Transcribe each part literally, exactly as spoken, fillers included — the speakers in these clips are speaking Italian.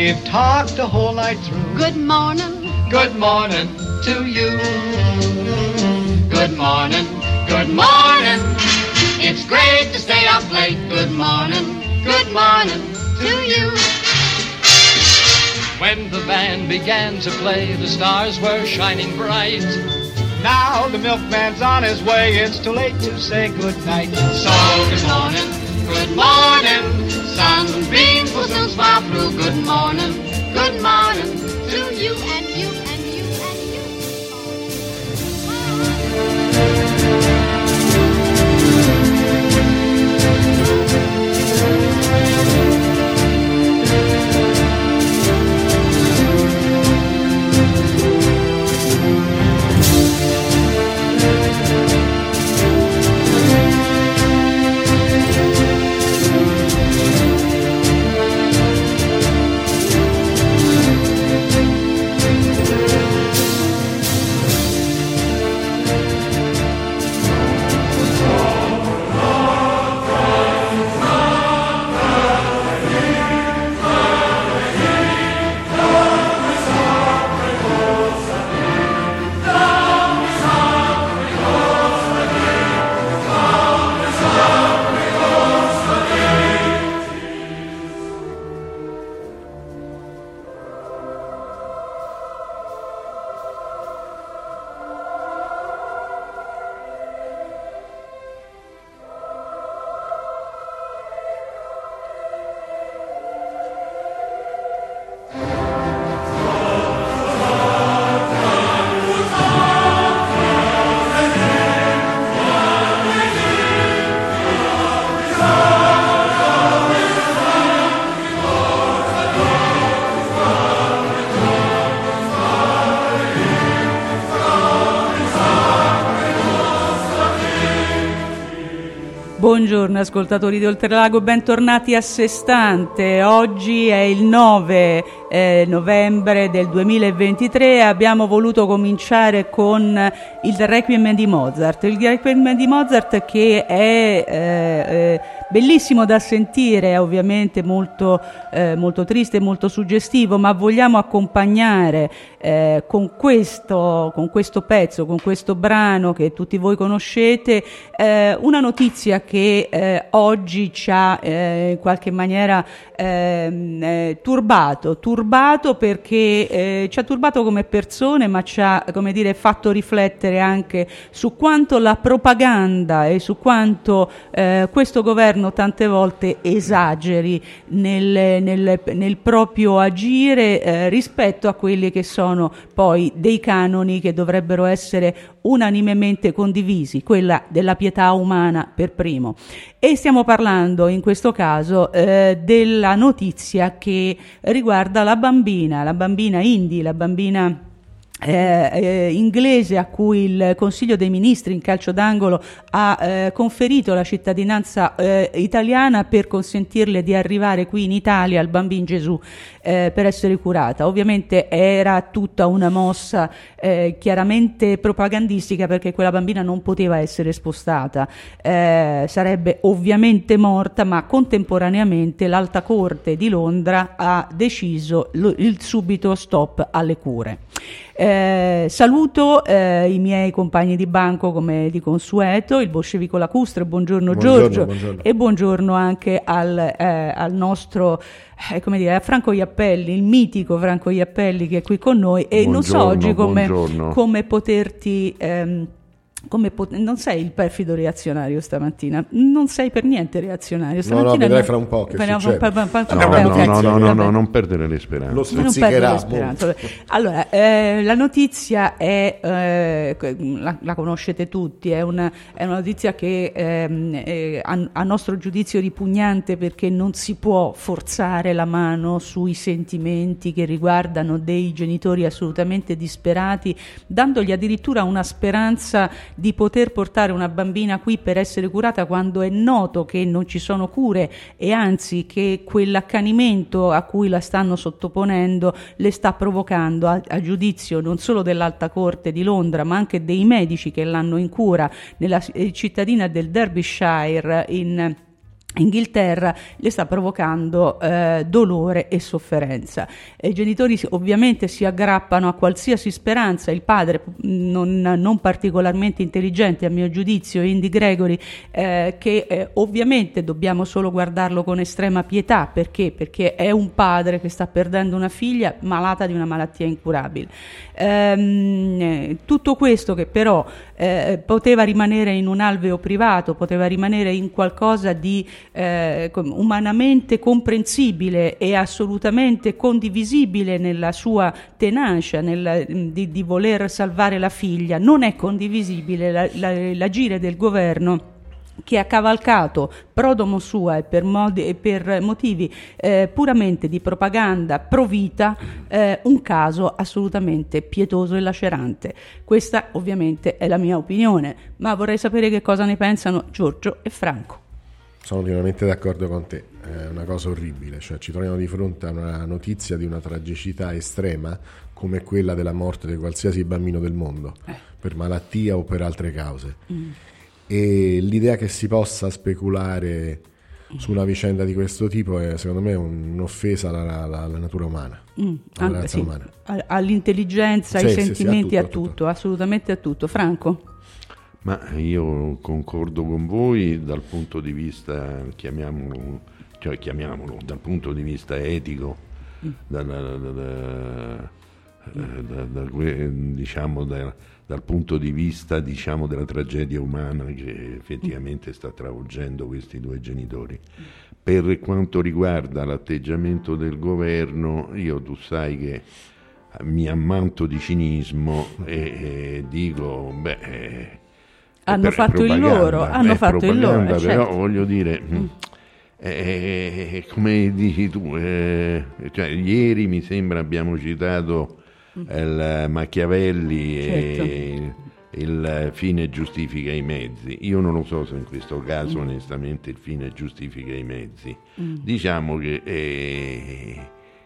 We've talked the whole night through. Good morning. Good morning to you. Good morning. Good morning. It's great to stay up late. Good morning. Good morning to you. When the band began to play, the stars were shining bright. Now the milkman's on his way. It's too late to say good night. So good morning. Good morning. Sunbeams will soon smile through. Good morning. Good morning to you and you and you and you. Buongiorno ascoltatori di Oltrelago, bentornati a Sé Stante. Oggi è il nove eh, novembre del duemilaventitré e abbiamo voluto cominciare con il Requiem di Mozart. Il Requiem di Mozart che è eh, eh, bellissimo da sentire, è ovviamente molto, eh, molto triste e molto suggestivo, ma vogliamo accompagnare eh, con, questo, con questo pezzo, con questo brano che tutti voi conoscete, eh, una notizia che eh, oggi ci ha eh, in qualche maniera eh, eh, turbato, turbato perché eh, ci ha turbato come persone, ma ci ha, come dire, fatto riflettere anche su quanto la propaganda e su quanto eh, questo governo tante volte esageri nel, nel, nel proprio agire eh, rispetto a quelli che sono poi dei canoni che dovrebbero essere unanimemente condivisi, quella della pietà umana per primo. E stiamo parlando in questo caso eh, della notizia che riguarda la bambina, la bambina Indy, la bambina Eh, eh, inglese a cui il Consiglio dei Ministri in calcio d'angolo ha eh, conferito la cittadinanza eh, italiana per consentirle di arrivare qui in Italia, al Bambin Gesù, eh, per essere curata. Ovviamente era tutta una mossa eh, chiaramente propagandistica, perché quella bambina non poteva essere spostata, eh, sarebbe ovviamente morta, ma contemporaneamente l'Alta Corte di Londra ha deciso lo, il subito stop alle cure. Eh, saluto eh, i miei compagni di banco come di consueto, il bolscevico Lacustre, buongiorno, buongiorno Giorgio, buongiorno. E buongiorno anche al, eh, al nostro eh, come dire, a Franco Iappelli, il mitico Franco Iappelli che è qui con noi. E buongiorno, non so oggi come, come poterti ehm, come pot- non sei il perfido reazionario stamattina, non sei per niente reazionario stamattina. No, no, vedrai fra un po' che succede. Pa- pa- pa- no, no, no, no, no, no, no, non perdere le speranze. Lo strizzicherà. Allora, eh, la notizia è, eh, la, la conoscete tutti, è una, è una notizia che ehm, è a, a nostro giudizio ripugnante, perché non si può forzare la mano sui sentimenti che riguardano dei genitori assolutamente disperati, dandogli addirittura una speranza di poter portare una bambina qui per essere curata, quando è noto che non ci sono cure e anzi che quell'accanimento a cui la stanno sottoponendo le sta provocando, a, a giudizio non solo dell'Alta Corte di Londra ma anche dei medici che l'hanno in cura nella cittadina del Derbyshire in Inghilterra le sta provocando eh, dolore e sofferenza. I genitori ovviamente si aggrappano a qualsiasi speranza. Il padre, non, non particolarmente intelligente a mio giudizio, Andy Gregory, eh, che eh, ovviamente dobbiamo solo guardarlo con estrema pietà. Perché? Perché è un padre che sta perdendo una figlia malata di una malattia incurabile. Ehm, tutto questo che però eh, poteva rimanere in un alveo privato, poteva rimanere in qualcosa di Eh, umanamente comprensibile e assolutamente condivisibile nella sua tenacia nel, di, di voler salvare la figlia. Non è condivisibile la, la, l'agire del governo, che ha cavalcato pro domo sua e per, modi, e per motivi eh, puramente di propaganda pro vita eh, un caso assolutamente pietoso e lacerante. Questa ovviamente è la mia opinione, ma vorrei sapere che cosa ne pensano Giorgio e Franco. Sono pienamente d'accordo con te, è una cosa orribile, cioè ci troviamo di fronte a una notizia di una tragicità estrema come quella della morte di qualsiasi bambino del mondo, eh. per malattia o per altre cause. Mm. E l'idea che si possa speculare su una vicenda di questo tipo è secondo me un'offesa alla, alla, alla natura umana, mm. alla Anche, razza sì. umana. All'intelligenza, sì, ai sì, sentimenti, sì, a, a, tutto, tutto, a tutto, assolutamente a tutto. Franco? Ma io concordo con voi dal punto di vista, chiamiamolo, cioè chiamiamolo, dal punto di vista etico, mm. dal, dal, dal, dal, dal, diciamo dal, dal punto di vista diciamo della tragedia umana che effettivamente sta travolgendo questi due genitori. Per quanto riguarda l'atteggiamento del governo, io tu sai che mi ammanto di cinismo e, e dico, beh... hanno fatto il loro, hanno fatto il loro, però certo. voglio dire, mm. eh, come dici tu, eh, cioè, ieri mi sembra abbiamo citato mm. il Machiavelli certo. e il fine giustifica i mezzi. Io non lo so se in questo caso mm. onestamente il fine giustifica i mezzi. Mm. Diciamo che eh,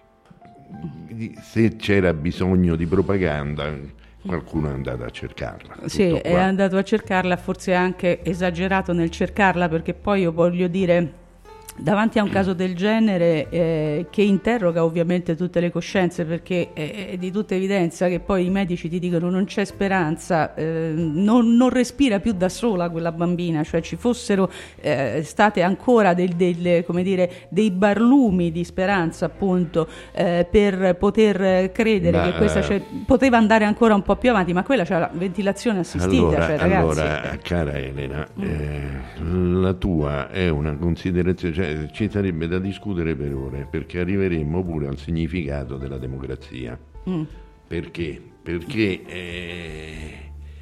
se c'era bisogno di propaganda qualcuno è andato a cercarla. Sì, è andato a cercarla, forse anche esagerato nel cercarla, perché poi io voglio dire, davanti a un caso del genere eh, che interroga ovviamente tutte le coscienze, perché è, è di tutta evidenza che poi i medici ti dicono non c'è speranza, eh, non, non respira più da sola quella bambina, cioè ci fossero eh, state ancora del, del, come dire, dei barlumi di speranza appunto eh, per poter credere ma, che questa cioè, poteva andare ancora un po' più avanti, ma quella c'è la ventilazione assistita. Allora, cioè, ragazzi. allora cara Elena, mm. eh, la tua è una considerazione, cioè, ci sarebbe da discutere per ore, perché arriveremmo pure al significato della democrazia. Mm. Perché? Perché, eh,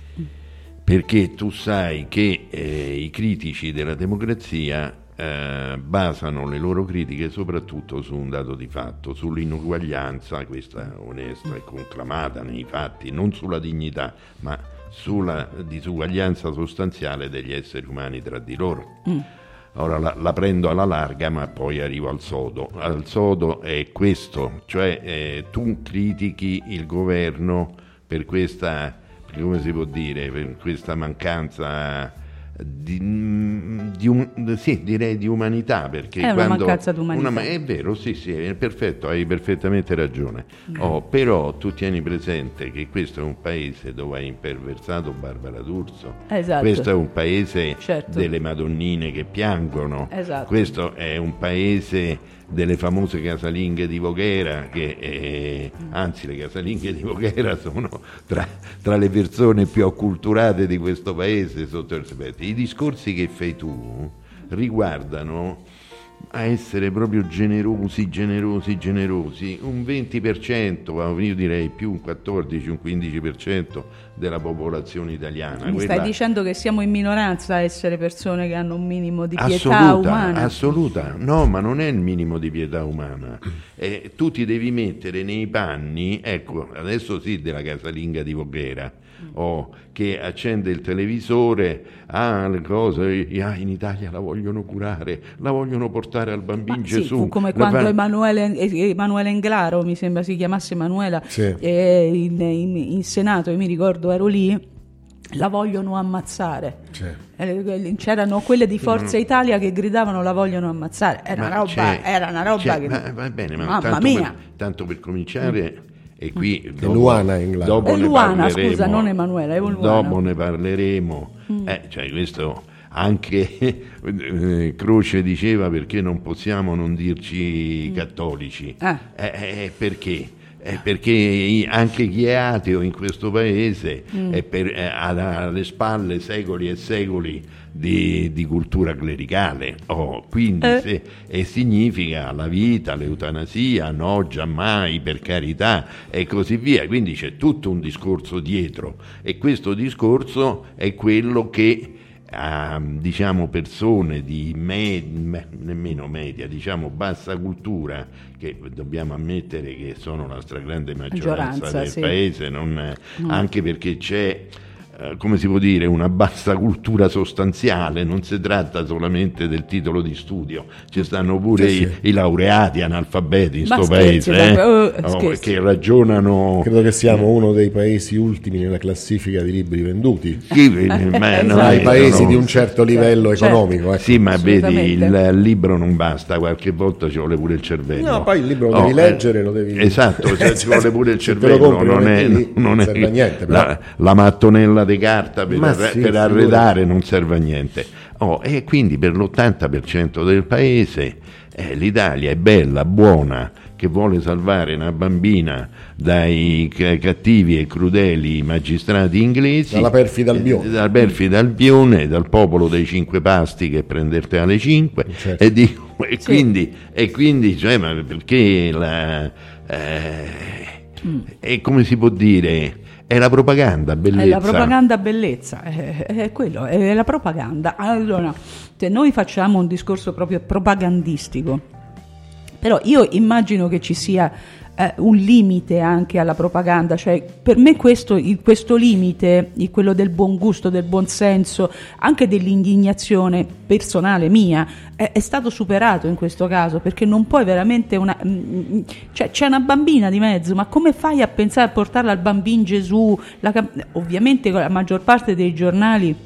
perché tu sai che eh, i critici della democrazia eh, basano le loro critiche soprattutto su un dato di fatto, sull'inuguaglianza, questa onesta e conclamata nei fatti, non sulla dignità, ma sulla disuguaglianza sostanziale degli esseri umani tra di loro. Mm. Ora la, la prendo alla larga, ma poi arrivo al sodo. Al sodo è questo, cioè eh, tu critichi il governo per questa, come si può dire, per questa mancanza di, di um, sì, direi di umanità, perché è quando, una mancanza di umanità. Una, è vero, sì, sì, è perfetto, hai perfettamente ragione. Mm. Oh, però tu tieni presente che questo è un paese dove ha imperversato Barbara D'Urso. Esatto. Questo è un paese certo. delle madonnine che piangono. Esatto. Questo è un paese delle famose casalinghe di Voghera, che eh, anzi le casalinghe di Voghera sono tra, tra le persone più acculturate di questo paese sotto il aspetto. I discorsi che fai tu riguardano a essere proprio generosi, generosi, generosi, un venti per cento, io direi più un quattordici, un quindici per cento della popolazione italiana. Mi Quella... stai dicendo che siamo in minoranza a essere persone che hanno un minimo di pietà assoluta, umana? Assoluta, no, ma non è il minimo di pietà umana. Eh, tu ti devi mettere nei panni, ecco, adesso sì, della casalinga di Voghera, o che accende il televisore, ah, le cose, ah, in Italia la vogliono curare, la vogliono portare al bambino sì, Gesù. fu come quando fa... Emanuele, Emanuele Englaro, mi sembra si chiamasse Emanuela, sì. eh, in, in, in Senato, io mi ricordo ero lì, la vogliono ammazzare. C'è. C'erano quelle di Forza Italia che gridavano la vogliono ammazzare. Era una roba, era una roba che... ma, va bene, ma mamma tanto mia. Per, tanto per cominciare, mm. e qui dopo, Luana in dopo è ne Luana, parleremo, scusa, non Emanuela, è Luana. Dopo ne parleremo. Mm. Eh, cioè questo anche eh, Croce diceva perché non possiamo non dirci mm. cattolici. Eh. Eh, eh, perché? Eh, perché anche chi è ateo in questo paese mm. è per, eh, ha alle spalle secoli e secoli di, di cultura clericale, oh, quindi eh. se, e significa la vita, l'eutanasia, no, giammai, per carità e così via, quindi c'è tutto un discorso dietro e questo discorso è quello che a diciamo persone di me, me, nemmeno media, diciamo bassa cultura, che dobbiamo ammettere che sono la stragrande maggioranza, maggioranza del sì. paese, non, mm. anche perché c'è eh, come si può dire una bassa cultura sostanziale, non si tratta solamente del titolo di studio, ci stanno pure sì, i, sì. i laureati analfabeti in questo paese eh? oh, oh, che ragionano. Credo che siamo uno dei paesi ultimi nella classifica di libri venduti, sì, ma no, ai paesi no. di un certo livello certo. economico, ecco. Sì, ma vedi, il, il libro non basta, qualche volta ci vuole pure il cervello. No, poi il libro lo oh, devi leggere, lo devi... esatto, cioè, ci vuole pure il cervello, non è, lì, non non è serve a niente, però. la, la mattonella di carta per, arre, sì, per arredare non serve a niente. Oh, e quindi per l'ottanta per cento del paese eh, l'Italia è bella, buona, che vuole salvare una bambina dai c- cattivi e crudeli magistrati inglesi, dalla perfida Albione, eh, dalla perfida Albione, dal popolo dei cinque pasti che prenderte alle cinque, certo. e, di, e sì. quindi, e quindi cioè, ma perché la, eh, mm. è come si può dire, è la propaganda bellezza. È la propaganda bellezza, è, è quello, è la propaganda. Allora, se noi facciamo un discorso proprio propagandistico, però io immagino che ci sia eh, un limite anche alla propaganda, cioè per me questo, il, questo limite, il, quello del buon gusto, del buon senso, anche dell'indignazione personale mia, è, è stato superato in questo caso, perché non puoi veramente una... Mh, cioè c'è una bambina di mezzo, ma come fai a pensare a portarla al bambino Gesù? La, ovviamente la maggior parte dei giornali,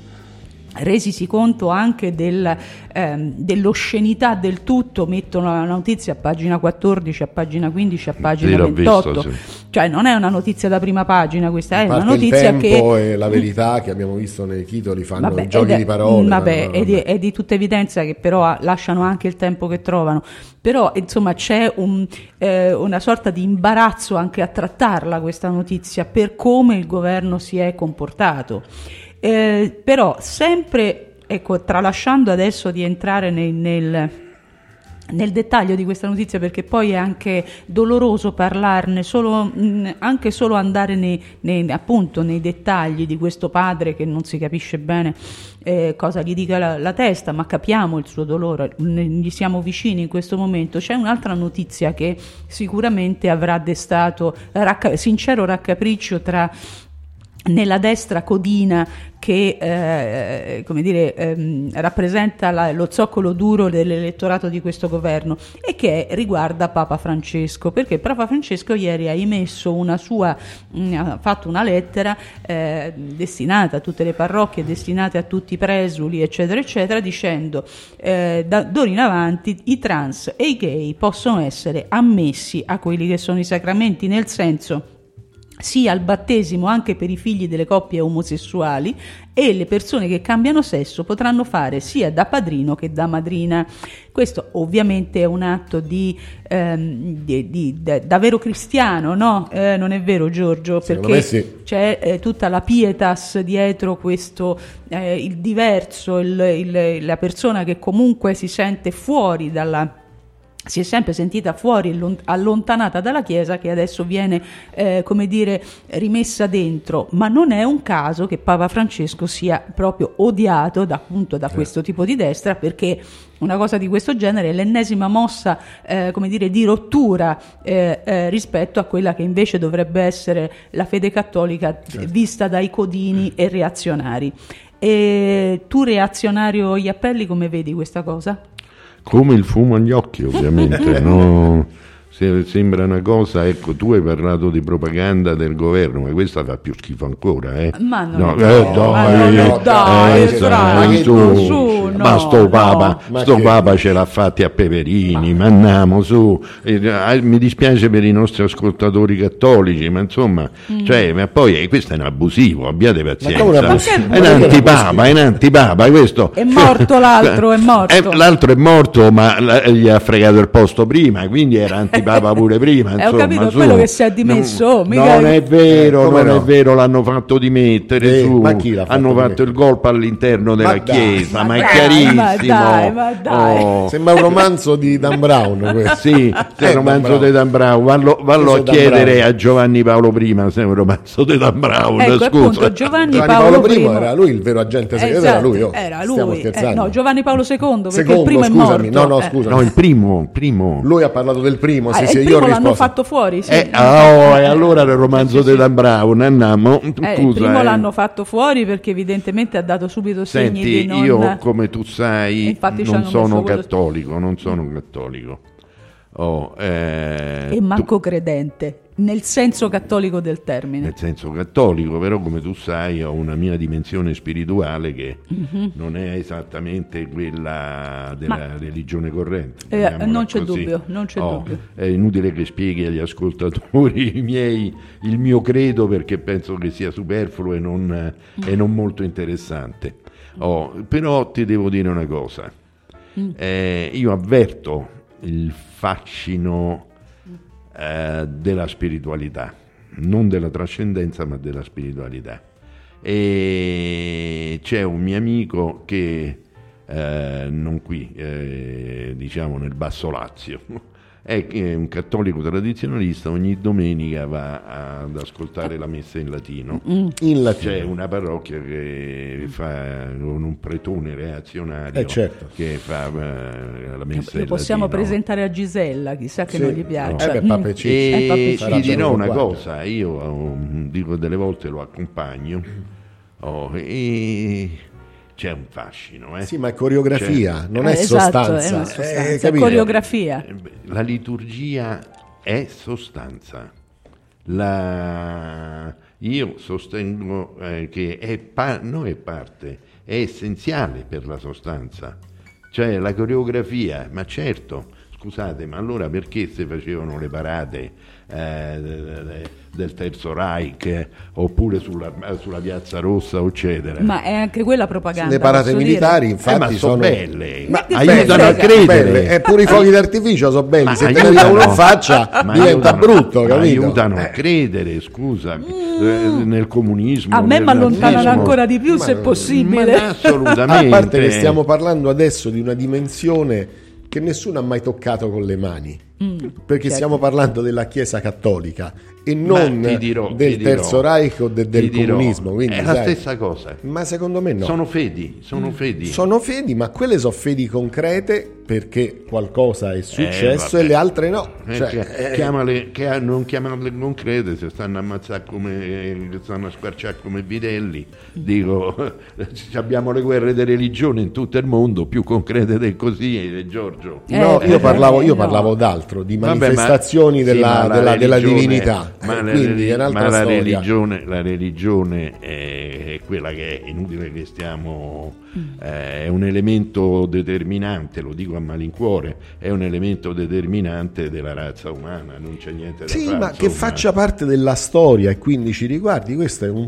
resisi conto anche del, ehm, dell'oscenità del tutto, mettono la notizia a pagina quattordici, a pagina quindici, a pagina ventotto, visto, sì. Cioè non è una notizia da prima pagina, questa è una notizia il tempo che e la verità che abbiamo visto nei titoli fanno vabbè, giochi è, di parole, vabbè, no, è, di, è di tutta evidenza che però lasciano anche il tempo che trovano, però insomma c'è un, eh, una sorta di imbarazzo anche a trattarla questa notizia per come il governo si è comportato. Eh, però sempre, ecco, tralasciando adesso di entrare nel, nel, nel dettaglio di questa notizia, perché poi è anche doloroso parlarne, solo, mh, anche solo andare nei, nei, appunto nei dettagli di questo padre che non si capisce bene eh, cosa gli dica la, la testa, ma capiamo il suo dolore, ne, gli siamo vicini in questo momento. C'è un'altra notizia che sicuramente avrà destato racca- sincero raccapriccio tra nella destra codina che eh, come dire, ehm, rappresenta la, lo zoccolo duro dell'elettorato di questo governo, e che riguarda Papa Francesco, perché Papa Francesco ieri ha emesso una sua, mh, ha fatto una lettera eh, destinata a tutte le parrocchie, destinate a tutti i presuli, eccetera, eccetera, dicendo eh, da d'ora in avanti i trans e i gay possono essere ammessi a quelli che sono i sacramenti, nel senso sia al battesimo anche per i figli delle coppie omosessuali, e le persone che cambiano sesso potranno fare sia da padrino che da madrina. Questo ovviamente è un atto di, ehm, di, di, di davvero cristiano, no? Eh, non è vero, Giorgio? Secondo perché me sì. C'è eh, tutta la pietas dietro questo, eh, il diverso, il, il, la persona che comunque si sente fuori dalla... si è sempre sentita fuori, allontanata dalla Chiesa, che adesso viene, eh, come dire, rimessa dentro. Ma non è un caso che Papa Francesco sia proprio odiato da, appunto, da questo tipo di destra, perché una cosa di questo genere è l'ennesima mossa, eh, come dire, di rottura eh, eh, rispetto a quella che invece dovrebbe essere la fede cattolica, certo, vista dai codini e reazionari. E tu, reazionario Iappelli, come vedi questa cosa? Come il fumo agli occhi, ovviamente, no? Se sembra una cosa, ecco, tu hai parlato di propaganda del governo, ma questa fa più schifo ancora, eh? Ma non no, è vero, eh, dai, ma non è- dai, eh, dai, su, su, su, ma no, sto papa, no. sto Ma che- papa ce l'ha fatti a Peperini, ma andiamo su. Eh, eh, mi dispiace per i nostri ascoltatori cattolici, ma insomma, Mm. cioè, ma poi eh, questo è un abusivo, abbiate pazienza. come un È abusivo? un antipapa, è un antipapa, questo. È morto l'altro, è morto. Eh, l'altro è morto, ma la- gli ha fregato il posto prima, quindi era antipapa pure prima. Eh, ho insomma, capito, è su. quello che si è dimesso, Non, oh, mica- non è vero, Eh, come non no? è vero, l'hanno fatto dimettere. Eh, su. ma chi l'ha fatto Hanno fatto dimettere? il golpe all'interno della Ma dai, chiesa, ma ma, è dai, chiarissimo. ma dai, ma dai. Oh. Sembra un romanzo di Dan Brown questo. Sì, se è Eh, un romanzo Dan di Dan Brown, vallo, vallo Questo a è Dan chiedere Brown. a Giovanni Paolo primo se è un romanzo di Dan Brown. Ecco, scusa. appunto, Giovanni Giovanni Paolo, Paolo I I era lui il vero agente segreto, Esatto, era lui. Oh. era Stiamo lui. Eh, scherzando. no, Giovanni Paolo secondo, perché Secondo, il primo scusami, è morto. no, no, Eh. scusa. No, il primo, il primo. Lui ha parlato del primo, sì, Ah, sì, il io ho primo l'hanno risposto. fatto fuori, sì. Eh, ah, oh, e allora era il romanzo di Dan Brown, andiamo. Eh, il Scusa, primo eh. l'hanno fatto fuori perché evidentemente ha dato subito segni Senti, di non... io come tu sai Infatti ci non hanno sono messo quello- cattolico, non sono cattolico. Oh, eh, e manco tu- credente, nel senso cattolico del termine. nel senso cattolico, però come tu sai ho una mia dimensione spirituale che Mhm. non è esattamente quella della Ma- religione corrente. Eh, chiamiamola non c'è così. dubbio, non c'è Oh, dubbio. È inutile che spieghi agli ascoltatori i miei, il mio credo, perché penso che sia superfluo e non, Mm. e non molto interessante. Oh, però ti devo dire una cosa. Mm. Eh, io avverto il fascino eh, della spiritualità, non della trascendenza ma della spiritualità. E c'è un mio amico che eh, non qui, eh, diciamo nel Basso Lazio, è che è un cattolico tradizionalista, ogni domenica va ad ascoltare la messa in latino. In latino. C'è una parrocchia che fa con un pretone reazionario Eh, certo. che fa eh, la messa Lo in possiamo latino. presentare a Gisella, chissà che Sì. non gli piaccia. Eh beh, Mm. Papa e Cicci. Eh, Papa e E Cicci. Sarà ti dirò una centoquaranta. cosa, io um, dico delle volte lo accompagno oh, e c'è un fascino. Eh. Sì, ma è coreografia, Cioè, non Eh, è esatto, sostanza. è una Eh, sostanza, è capito? coreografia. Eh, beh, La liturgia è sostanza. La... Io sostengo eh, che è pa- non è parte, è essenziale per la sostanza. Cioè la coreografia, ma certo, scusate, ma allora perché si facevano le parate eh, de- de- de- del Terzo Reich eh, oppure sulla, sulla Piazza Rossa, eccetera? Ma è anche quella propaganda. Le parate posso militari, dire? infatti, Eh, ma sono sono belle, Ma che aiutano a frega? credere. belle. E pure i fuochi d'artificio sono belli. Ma Se te ne aiutano- uno in faccia ma diventa aiutano- brutto, ma capito? aiutano a Eh. credere, scusa, eh, nel comunismo. A me nel mi allontanano nazismo. ancora di più, se è Ma possibile. assolutamente. A parte che stiamo parlando adesso di una dimensione che nessuno ha mai toccato con le mani, perché certo. stiamo parlando della Chiesa cattolica e Ma non ti dirò, del ti dirò, Terzo Reich o de- ti del dirò, comunismo. Quindi, è la sai, stessa cosa. ma secondo me no. Sono fedi, sono fedi. Sono fedi, ma quelle sono fedi concrete perché qualcosa è successo vabbè. e le altre no. Eh, Cioè, chi- eh, chiamale, che- non chiamarle concrete, se stanno a ammazzare come stanno a squarciare come vitelli. Dico, abbiamo le guerre di religione in tutto il mondo, più concrete di così, eh, Giorgio. no, Eh, io eh, parlavo, io no. parlavo d'altro, di Vabbè, ma- manifestazioni sì, della, ma la della- della religione- divinità. Ma, Eh, la, quindi reli- è un'altra ma la storia. religione, la religione è, è quella che è inutile che stiamo. eh, è un elemento determinante, lo dico a malincuore, è un elemento determinante della razza umana, non c'è niente da Sì, fare. ma che insomma. faccia parte della storia e quindi ci riguardi, questo è un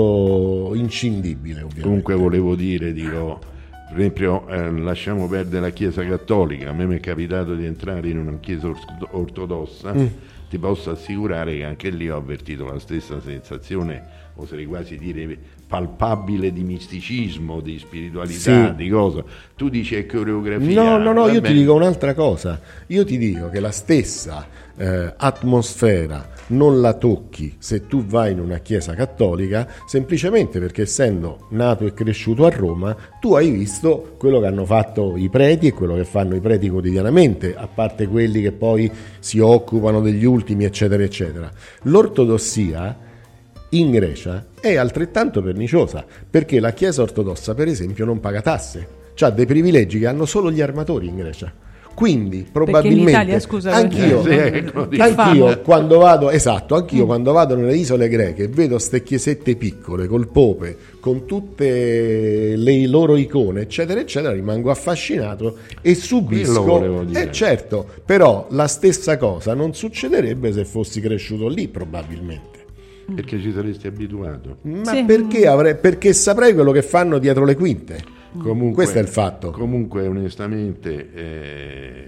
punto inscindibile, ovviamente. Comunque volevo dire, dico, per esempio, eh, lasciamo perdere la Chiesa cattolica, a me mi è capitato di entrare in una Chiesa orto- ortodossa, Mm. ti posso assicurare che anche lì ho avvertito la stessa sensazione, oserei quasi dire palpabile, di misticismo, di spiritualità, Sì. di cosa. Tu dici è coreografia. No, no, no, io vabbè. ti dico un'altra cosa. Io ti dico che la stessa eh, atmosfera non la tocchi se tu vai in una chiesa cattolica, semplicemente perché essendo nato e cresciuto a Roma, tu hai visto quello che hanno fatto i preti e quello che fanno i preti quotidianamente, a parte quelli che poi si occupano degli ultimi, eccetera, eccetera. L'ortodossia in Grecia è altrettanto perniciosa, perché la Chiesa ortodossa, per esempio, non paga tasse, ha dei privilegi che hanno solo gli armatori in Grecia. Quindi probabilmente in Italia, scusa, anch'io, eh, sì, anch'io quando vado, esatto, anch'io mm. quando vado nelle isole greche vedo ste chiesette piccole col Pope, con tutte le loro icone, eccetera, eccetera, rimango affascinato e subisco. E eh, certo, però la stessa cosa non succederebbe se fossi cresciuto lì, probabilmente. Perché ci saresti abituato. Ma sì. perché, avrei, perché saprei quello che fanno dietro le quinte. Comunque, questo è il fatto. Comunque, onestamente, eh,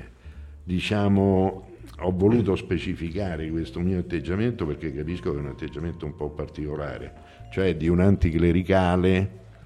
diciamo, ho voluto specificare questo mio atteggiamento perché capisco che è un atteggiamento un po' particolare, cioè di un anticlericale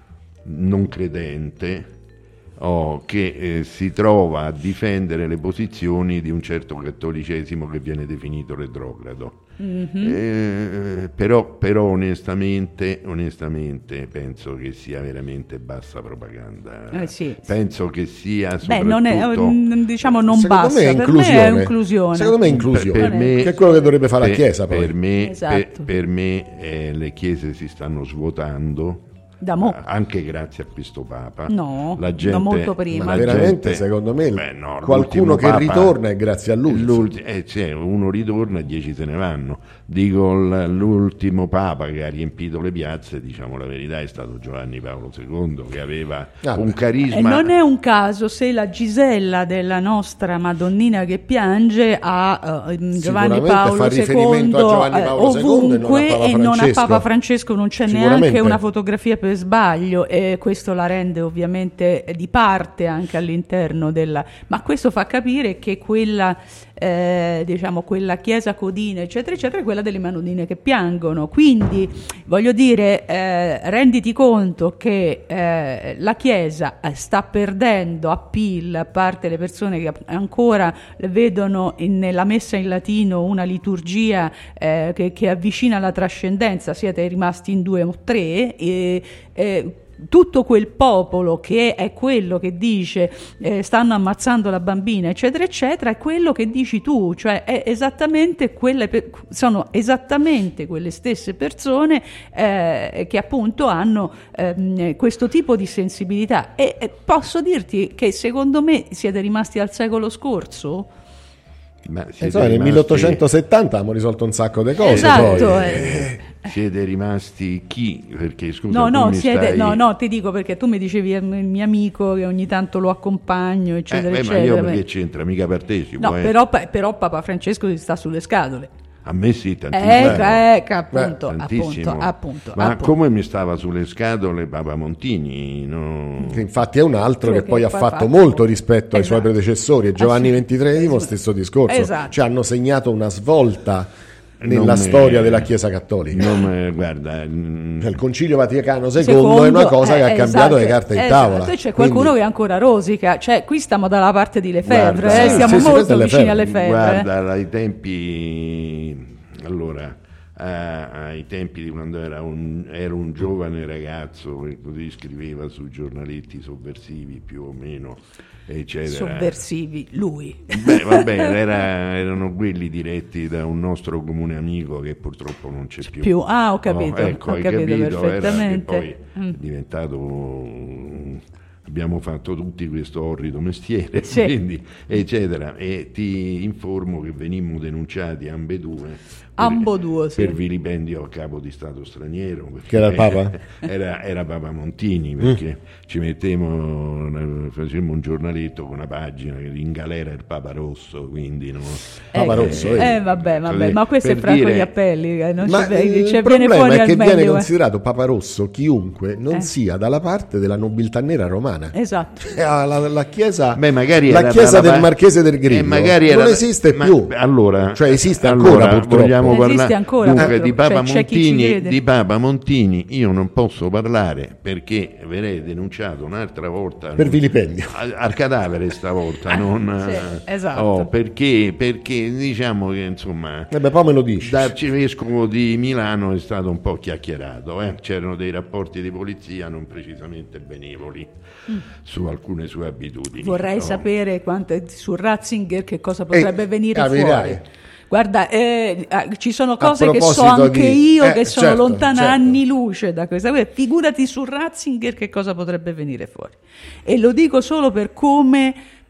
non credente oh, che eh, si trova a difendere le posizioni di un certo cattolicesimo che viene definito retrogrado. Mm-hmm. Eh, però, però onestamente, onestamente penso che sia veramente bassa propaganda. Eh sì, penso che sia Beh, non è, diciamo non secondo bassa, me è per inclusione. me è inclusione. Secondo me è inclusione, per, per me, che è quello che dovrebbe fare per, la Chiesa poi. Per me, esatto. per, per me eh, le chiese si stanno svuotando. Da mo. Anche grazie a questo Papa. No, la gente, da molto prima. Ma veramente, gente, secondo me, beh, no, qualcuno che Papa, ritorna è grazie a lui. Eh, cioè, uno ritorna e dieci se ne vanno. Dico, l'ultimo Papa che ha riempito le piazze, diciamo la verità, è stato Giovanni Paolo secondo, che aveva ah, un carisma. E non è un caso se la Gisella della nostra Madonnina che piange a uh, Giovanni Paolo fa riferimento secondo, a Giovanni Paolo eh, ovunque secondo e non a Papa e non a Francesco. Papa Francesco non c'è neanche una fotografia per sbaglio, e questo la rende ovviamente di parte anche all'interno della, ma questo fa capire che quella eh, diciamo quella chiesa codina eccetera eccetera è quella delle Madonnine che piangono. Quindi voglio dire, eh, renditi conto che eh, la Chiesa sta perdendo appeal, a parte le persone che ancora vedono in, nella messa in latino una liturgia eh, che, che avvicina alla trascendenza. Siete rimasti in due o tre e eh, tutto quel popolo che è quello che dice eh, stanno ammazzando la bambina eccetera eccetera è quello che dici tu, cioè è esattamente quelle pe- sono esattamente quelle stesse persone eh, che appunto hanno eh, questo tipo di sensibilità e, e posso dirti che secondo me siete rimasti al secolo scorso. Ma insomma, nel milleottocentosettanta abbiamo risolto un sacco di cose. Esatto, poi. Eh. Siete rimasti chi? Perché scusa, no, no, mi siete, stai... no, no, ti dico perché tu mi dicevi il mio amico che ogni tanto lo accompagno, eccetera, eh, beh, eccetera. Ma io perché c'entra? Mica partecipo. No, eh. però, però Papa Francesco si sta sulle scatole. A me sì, tantissimo. Ecco, ecco, appunto, Beh, appunto, appunto. Ma appunto. come mi stava sulle scatole Papa Montini? No? Che infatti è un altro Quello che poi che ha poi fatto fatto molto molto. rispetto ai Esatto. suoi predecessori, e Giovanni ventitreesimo stesso discorso. Esatto. Cioè hanno segnato una svolta nella Non storia me... della Chiesa Cattolica. Non me... Guarda, il Concilio Vaticano secondo, Secondo è una cosa eh, che ha cambiato esatto, le carte in esatto. tavola. E c'è qualcuno Quindi... che ancora rosica, cioè qui stiamo dalla parte di Lefebvre, Guarda, eh? sì, stiamo sì, sì, molto vicini Lefebvre. alle Lefebvre. Guarda, ai tempi... Allora... Ah, ai tempi di quando era un, era un giovane ragazzo che così scriveva sui giornaletti sovversivi più o meno eccetera. Sovversivi, lui. Beh, vabbè, era, erano quelli diretti da un nostro comune amico che purtroppo non c'è più. più. Ah, ho capito, oh, ecco, ho hai capito, capito perfettamente. Era che poi mm. è diventato... Abbiamo fatto tutti questo orrido mestiere, sì. quindi, eccetera. E ti informo che venimmo denunciati ambedue Ambodue, per, sì. per vilipendio a capo di Stato straniero. Che era il Papa? Era, era Papa Montini, perché mm. ci mettemmo, facemmo un giornaletto con una pagina che in galera il Papa Rosso, quindi no? Papa eh, Rosso, eh, eh vabbè, vabbè, ma questo è fra dire... quegli appelli, eh, non ma ci, il cioè, problema viene fuori è che al viene meglio, considerato Papa Rosso chiunque non eh. sia dalla parte della nobiltà nera romana. Esatto. La, la, la chiesa, Beh, magari la era chiesa dalla... del Marchese del Grillo eh, magari non era... esiste ma... più. Allora, cioè esiste allora, ancora purtroppo. Vogliamo Esiste parlare... ancora. Dunque, Eh. di Papa, Cioè, Montini, di Papa Montini io non posso parlare perché verrei denunciato un'altra volta Per non, vilipendio. al, al cadavere stavolta non, Sì, esatto. oh, perché, perché diciamo che insomma Eh beh, poi me lo dici. l'arcivescovo di Milano è stato un po' chiacchierato, eh? C'erano dei rapporti di polizia non precisamente benevoli mm. su alcune sue abitudini. Vorrei no? sapere quanto, su Ratzinger che cosa potrebbe Eh, venire ah, fuori. vedrai. Guarda, eh, ci sono cose che so proposito anche di- io eh, che sono certo, lontana certo. anni luce da questa. Figurati su Ratzinger che cosa potrebbe venire fuori. E lo dico solo per come,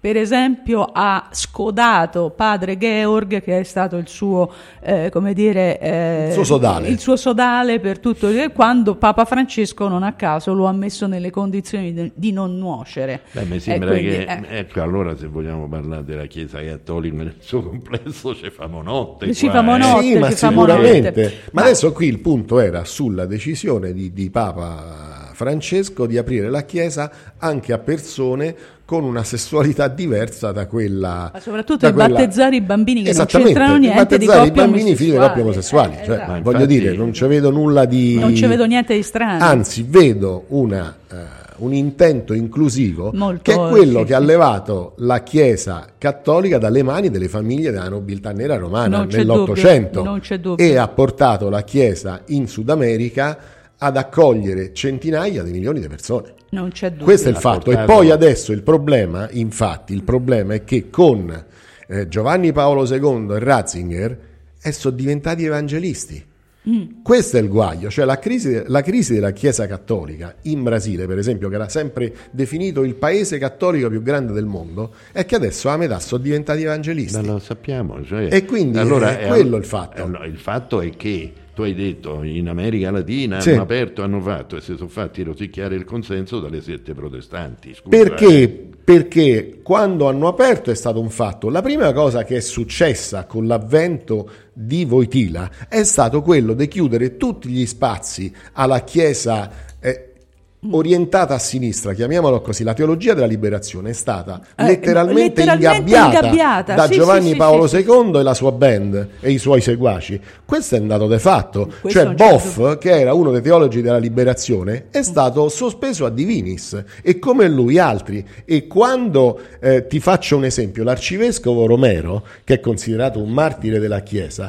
per esempio ha scodato padre Georg, che è stato il suo, eh, come dire, eh, il suo sodale. il suo sodale per tutto, quando Papa Francesco non a caso lo ha messo nelle condizioni di, di non nuocere. Beh, mi sembra quindi, che, eh. ecco, allora se vogliamo parlare della Chiesa Cattolica nel suo complesso ci famo notte. Ci qua, famo eh. notte, sì, ma ci famo sicuramente. notte. Ma, Ma adesso qui il punto era sulla decisione di, di Papa Francesco di aprire la Chiesa anche a persone con una sessualità diversa da quella, ma soprattutto da di quella... battezzare i bambini che non Esattamente, c'entrano niente di battezzare coppie i bambini figli di coppie omosessuali, eh, cioè, esatto. voglio infatti, dire, non ci vedo nulla di non ci vedo niente di strano, anzi vedo una, uh, un intento inclusivo molto, che è quello sì, che ha sì. levato la Chiesa cattolica dalle mani delle famiglie della nobiltà nera romana Non c'è nell'Ottocento dubbio, non c'è dubbio. e ha portato la Chiesa in Sud America ad accogliere centinaia di milioni di persone. Non c'è dubbio. Questo è il Ha fatto. portato- E poi adesso il problema, infatti, il problema è che con eh, Giovanni Paolo secondo e Ratzinger eh, sono diventati evangelisti. Mm. Questo è il guaio, cioè la crisi, la crisi della Chiesa cattolica in Brasile, per esempio, che era sempre definito il paese cattolico più grande del mondo, è che adesso a metà sono diventati evangelisti. Ma lo sappiamo. Cioè, E quindi allora, è quello il fatto. è- no, il fatto è che tu hai detto in America Latina Sì. hanno aperto, hanno fatto e si sono fatti rosicchiare il consenso dalle sette protestanti. Scusa, Perché? eh. Perché quando hanno aperto è stato un fatto. La prima cosa che è successa con l'avvento di Wojtyla è stato quello di chiudere tutti gli spazi alla Chiesa eh, orientata a sinistra, chiamiamolo così. La teologia della liberazione è stata Eh, letteralmente, letteralmente ingabbiata, ingabbiata. da Sì, Giovanni sì, Paolo sì, sì. secondo e la sua band e i suoi seguaci. Questo è un dato de fatto. Questo Cioè non c'è Boff, dubbio. che era uno dei teologi della liberazione, è stato sospeso a divinis, e come lui altri. E quando eh, ti faccio un esempio, l'arcivescovo Romero, che è considerato un martire della Chiesa,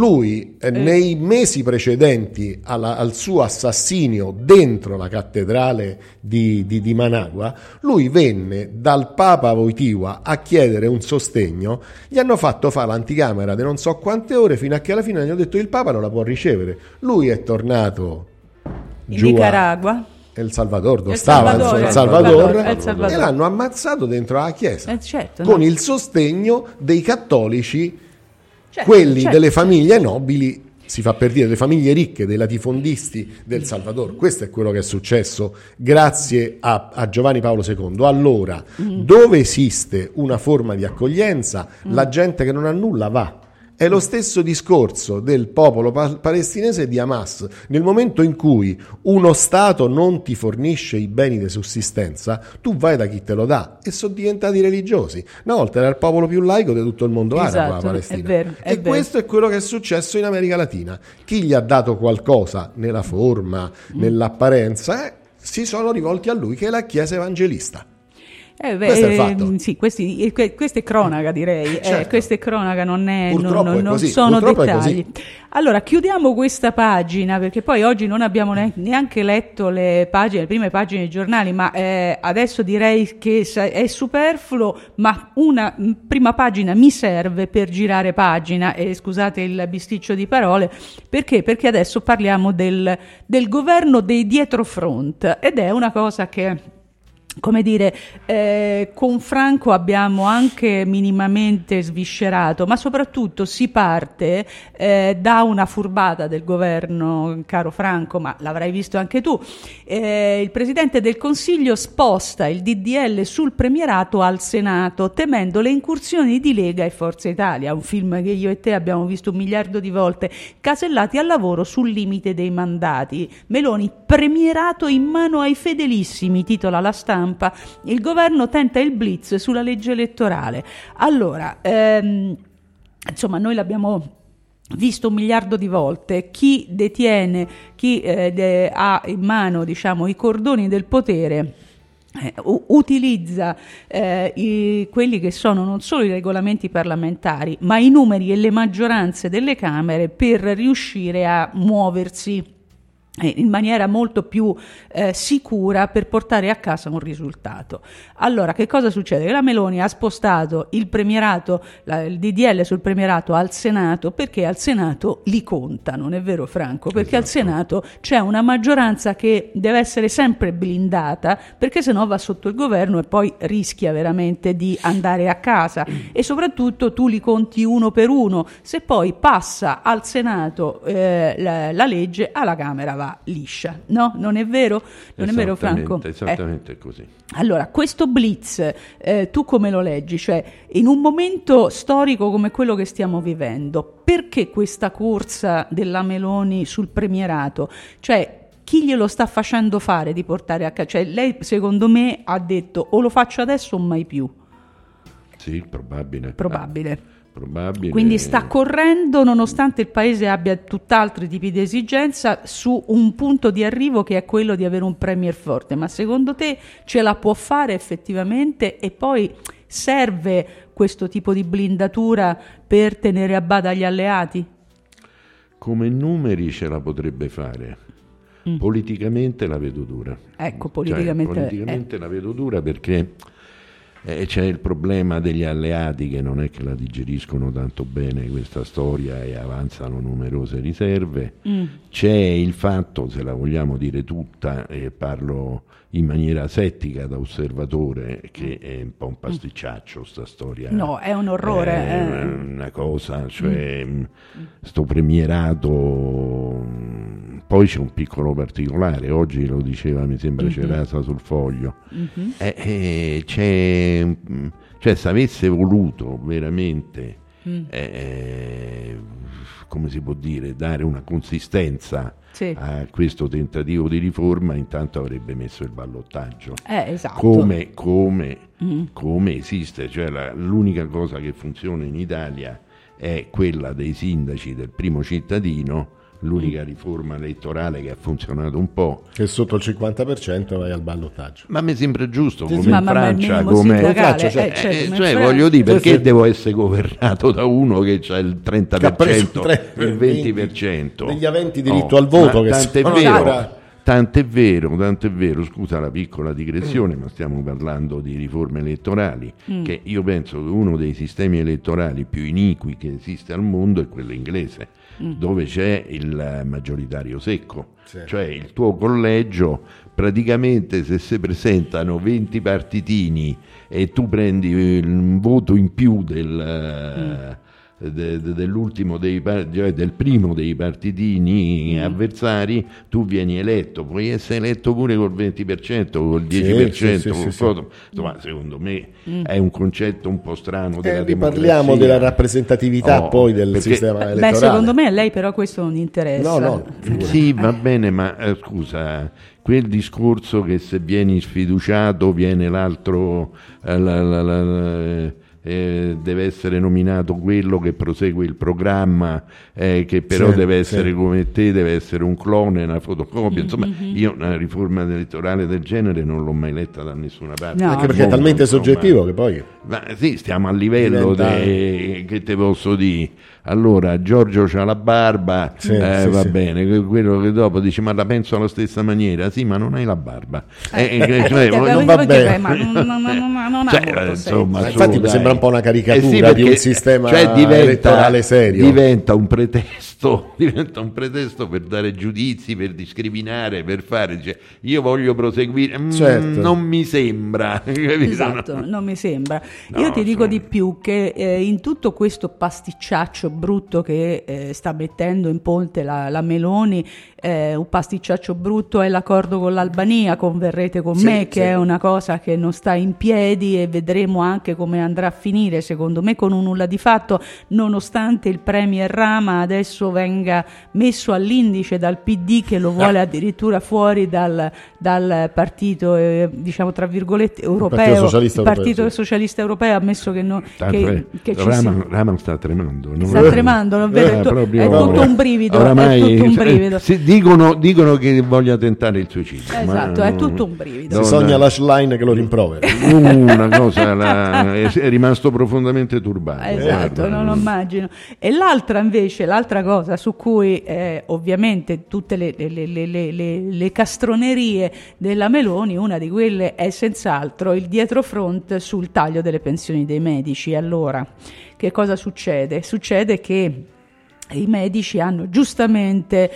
lui eh, nei mesi precedenti alla, al suo assassinio dentro la cattedrale di, di, di Managua, lui venne dal Papa Wojtyła a chiedere un sostegno. Gli hanno fatto fare l'anticamera di non so quante ore, fino a che alla fine gli hanno detto il Papa non la può ricevere. Lui è tornato In giù a Nicaragua. El Salvador, dove El stava Salvador, El El Salvador, Salvador, El Salvador. e l'hanno ammazzato dentro la chiesa Eh, certo, con no. il sostegno dei cattolici, Certo, quelli certo. delle famiglie nobili, si fa per dire, delle famiglie ricche, dei latifondisti del Salvador. Questo è quello che è successo grazie a, a Giovanni Paolo secondo. Allora, Mm. dove esiste una forma di accoglienza, la gente che non ha nulla va. È lo stesso discorso del popolo pa- palestinese e di Hamas. Nel momento in cui uno Stato non ti fornisce i beni di sussistenza, tu vai da chi te lo dà, e sono diventati religiosi. Una volta era il popolo più laico di tutto il mondo arabo, Esatto, la Palestina. è vero, è e vero. questo è quello che è successo in America Latina. Chi gli ha dato qualcosa nella forma, Mm. nell'apparenza, eh, si sono rivolti a lui, che è la Chiesa evangelista. Eh, beh, Questo è il eh, fatto. sì, questi, eh, que- questa è cronaca, direi. Eh, Certo. questa è cronaca, non, è, non, Purtroppo non- è non così, sono purtroppo è dettagli. così. Allora, chiudiamo questa pagina, perché poi oggi non abbiamo ne- neanche letto le pagine, le prime pagine dei giornali, ma eh, adesso direi che sa- è superfluo, ma una mh, prima pagina mi serve per girare pagina, e scusate il bisticcio di parole, perché? Perché adesso parliamo del, del governo dei dietrofront, ed è una cosa che, come dire, eh, con Franco abbiamo anche minimamente sviscerato, ma soprattutto si parte eh, da una furbata del governo, caro Franco, ma l'avrai visto anche tu. Eh, il Presidente del Consiglio sposta il D D L sul premierato al Senato, temendo le incursioni di Lega e Forza Italia, un film che io e te abbiamo visto un miliardo di volte, casellati al lavoro sul limite dei mandati. Meloni, premierato in mano ai fedelissimi, titola La Stampa. Il governo tenta il blitz sulla legge elettorale. Allora, ehm, insomma, noi l'abbiamo visto un miliardo di volte. Chi detiene, chi eh, de- ha in mano, diciamo, i cordoni del potere, eh, u- utilizza eh, i, quelli che sono non solo i regolamenti parlamentari, ma i numeri e le maggioranze delle Camere per riuscire a muoversi in maniera molto più eh, sicura per portare a casa un risultato. Allora, che cosa succede? Che la Meloni ha spostato il premierato, la, il D D L sul premierato al Senato, perché al Senato li conta, non è vero Franco? Perché esatto. Al Senato c'è una maggioranza che deve essere sempre blindata, perché sennò va sotto il governo e poi rischia veramente di andare a casa, e soprattutto tu li conti uno per uno. Se poi passa al Senato eh, la, la legge, alla Camera va liscia, no? Non è vero? Non è vero Franco? Esattamente eh. così. Allora, questo blitz, eh, tu come lo leggi? Cioè, in un momento storico come quello che stiamo vivendo, perché questa corsa della Meloni sul premierato? Cioè, chi glielo sta facendo fare di portare a casa? Cioè, lei secondo me ha detto o lo faccio adesso o mai più. Sì, probabile. Probabile. Ah. Probabile. Quindi sta correndo, nonostante il paese abbia tutt'altri tipi di esigenza, su un punto di arrivo che è quello di avere un premier forte. Ma secondo te ce la può fare effettivamente? E poi serve questo tipo di blindatura per tenere a bada gli alleati? Come numeri ce la potrebbe fare. Mm. Politicamente la vedo dura. Ecco, politicamente, cioè, politicamente eh. la vedo dura perché Eh, c'è il problema degli alleati che non è che la digeriscono tanto bene questa storia e avanzano numerose riserve. Mm. C'è il fatto, se la vogliamo dire tutta, e parlo in maniera settica da osservatore, che è un po' un pasticciaccio sta storia. No, è un orrore. È una, una cosa, cioè mm. sto premierato. Poi c'è un piccolo particolare, oggi lo diceva, mi sembra, mm-hmm. Cerasa sul Foglio. Mm-hmm. Eh, eh, c'è, cioè, se avesse voluto veramente, mm. eh, come si può dire, dare una consistenza sì. a questo tentativo di riforma, intanto avrebbe messo il ballottaggio. Eh, esatto. Come, come, mm. come esiste, cioè la, l'unica cosa che funziona in Italia è quella dei sindaci del primo cittadino. L'unica riforma elettorale che ha funzionato un po', che sotto il cinquanta per cento vai al ballottaggio. Ma mi sembra giusto, sì, come sì. in ma, Francia, ma come in Francia, cioè, eh, cioè, eh, cioè voglio dire, perché sì. devo essere governato da uno che ha il trenta per cento, il venti per cento degli aventi diritto oh, al voto, che tant'è sono vero, ancora... tant'è vero, tant'è vero, scusa la piccola digressione, mm. ma stiamo parlando di riforme elettorali, mm. che io penso che uno dei sistemi elettorali più iniqui che esiste al mondo è quello inglese, mm. dove c'è il maggioritario secco, sì. cioè il tuo collegio, praticamente se si presentano venti partitini e tu prendi un voto in più del... Mm. De, de, dell'ultimo dei cioè del primo dei partitini mm. avversari, tu vieni eletto, puoi essere eletto pure col venti per cento, col dieci per cento, sì, sì, col sì, foto. Sì. Ma secondo me mm. è un concetto un po' strano della eh, democrazia. Parliamo della rappresentatività oh, poi del perché, sistema elettorale. Beh, secondo me a lei però questo non interessa. No, no. Sì, va bene, ma eh, scusa, quel discorso che se vieni sfiduciato viene l'altro eh, la, la, la, la, Eh, deve essere nominato quello che prosegue il programma, eh, che però sì, deve essere sì. come te, deve essere un clone, una fotocopia. Insomma, mm-hmm. io una riforma elettorale del genere non l'ho mai letta da nessuna parte. No. Anche perché è talmente insomma, soggettivo che poi... Ma sì, stiamo a livello diventa... de... che te posso dire. Allora, Giorgio c'ha la barba, sì, eh, sì, va sì. bene, quello che dopo dice ma la penso alla stessa maniera, sì, ma non hai la barba. Eh, eh, eh, cioè, eh, non va bene, ma non, non, non, non cioè, ha insomma, ma infatti mi sembra un po' una caricatura eh sì, perché, di un sistema cioè, diventa, elettorale serio. Diventa un pretesto, diventa un pretesto per dare giudizi, per discriminare, per fare, dice, io voglio proseguire, mm, certo. non mi sembra. Esatto, non mi sembra. No, io ti dico sono... di più che eh, in tutto questo pasticciaccio brutto che eh, sta mettendo in ponte la, la Meloni, eh, un pasticciaccio brutto è l'accordo con l'Albania, converrete con sì, me che sì. è una cosa che non sta in piedi e vedremo anche come andrà a finire, secondo me con un nulla di fatto, nonostante il premier Rama adesso venga messo all'indice dal P D che lo vuole addirittura fuori dal, dal partito eh, diciamo tra virgolette europeo, il Partito Socialista, il partito europeo, socialista europeo, ammesso che, no, che, che ci Rama, sia. Rama sta tremando, non sta tremando, non vedo, è, tu, proprio, è tutto un brivido, oramai, è tutto un brivido. Si, dicono, dicono che voglia tentare il suicidio. Esatto, ma è no, tutto un brivido. Si sogna la Schlein che lo rimprovera. Una cosa, la, è rimasta rimasto profondamente turbato. Esatto, guarda. non lo immagino. E l'altra invece, l'altra cosa su cui eh, ovviamente tutte le, le, le, le, le, le castronerie della Meloni, una di quelle è senz'altro il dietrofront sul taglio delle pensioni dei medici. Allora, che cosa succede? Succede che i medici hanno giustamente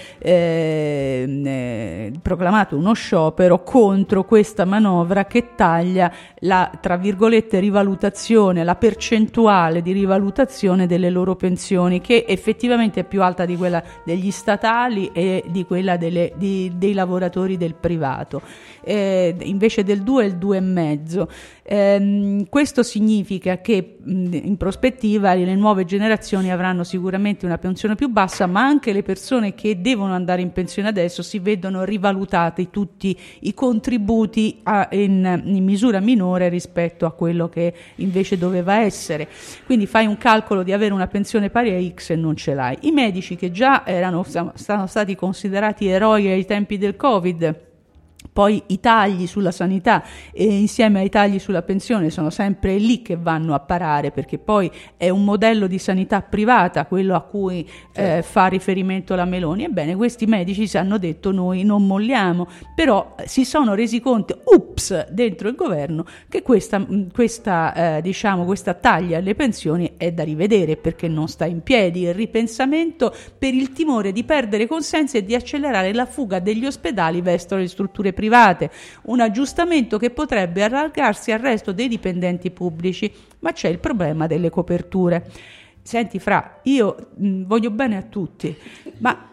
eh, eh, proclamato uno sciopero contro questa manovra che taglia la, tra virgolette, rivalutazione, la percentuale di rivalutazione delle loro pensioni, che effettivamente è più alta di quella degli statali e di quella delle, di, dei lavoratori del privato. Eh, invece del due è il due e mezzo. Eh, questo significa che mh, in prospettiva le nuove generazioni avranno sicuramente una pensione più bassa, ma anche le persone che devono andare in pensione adesso si vedono rivalutati tutti i contributi a, in, in misura minore rispetto a quello che invece doveva essere. Quindi fai un calcolo di avere una pensione pari a X e non ce l'hai. I medici, che già erano, sono stati considerati eroi ai tempi del Covid, poi i tagli sulla sanità e insieme ai tagli sulla pensione sono sempre lì che vanno a parare, perché poi è un modello di sanità privata quello a cui eh, fa riferimento la Meloni. Ebbene, questi medici si hanno detto: noi non molliamo, però si sono resi conto, ups, dentro il governo, che questa, questa eh, diciamo questa taglia alle pensioni è da rivedere, perché non sta in piedi il ripensamento, per il timore di perdere consensi e di accelerare la fuga degli ospedali verso le strutture private, un aggiustamento che potrebbe allargarsi al resto dei dipendenti pubblici, ma c'è il problema delle coperture. Senti Fra, io mh, voglio bene a tutti, ma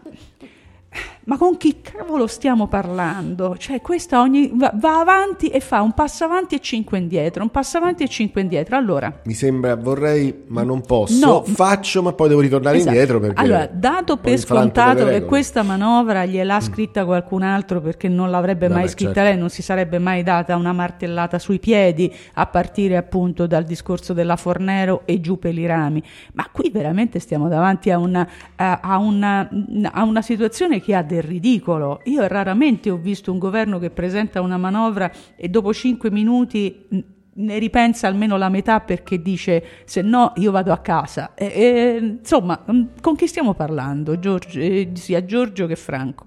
ma con chi cavolo stiamo parlando? Cioè questa ogni va, va avanti e fa un passo avanti e cinque indietro, un passo avanti e cinque indietro. Allora, mi sembra, vorrei ma non posso, no, faccio ma poi devo ritornare esatto. indietro, perché allora, dato per scontato che questa manovra gliel'ha scritta qualcun altro, perché non l'avrebbe no, mai beh, scritta certo. lei, non si sarebbe mai data una martellata sui piedi, a partire appunto dal discorso della Fornero e giù per i rami. Ma qui veramente stiamo davanti a una, a, a una, a una situazione che ha del ridicolo. Io raramente ho visto un governo che presenta una manovra e dopo cinque minuti ne ripensa almeno la metà, perché dice: se no io vado a casa. E, e, insomma, con chi stiamo parlando? Giorgio, eh, sia Giorgio che Franco.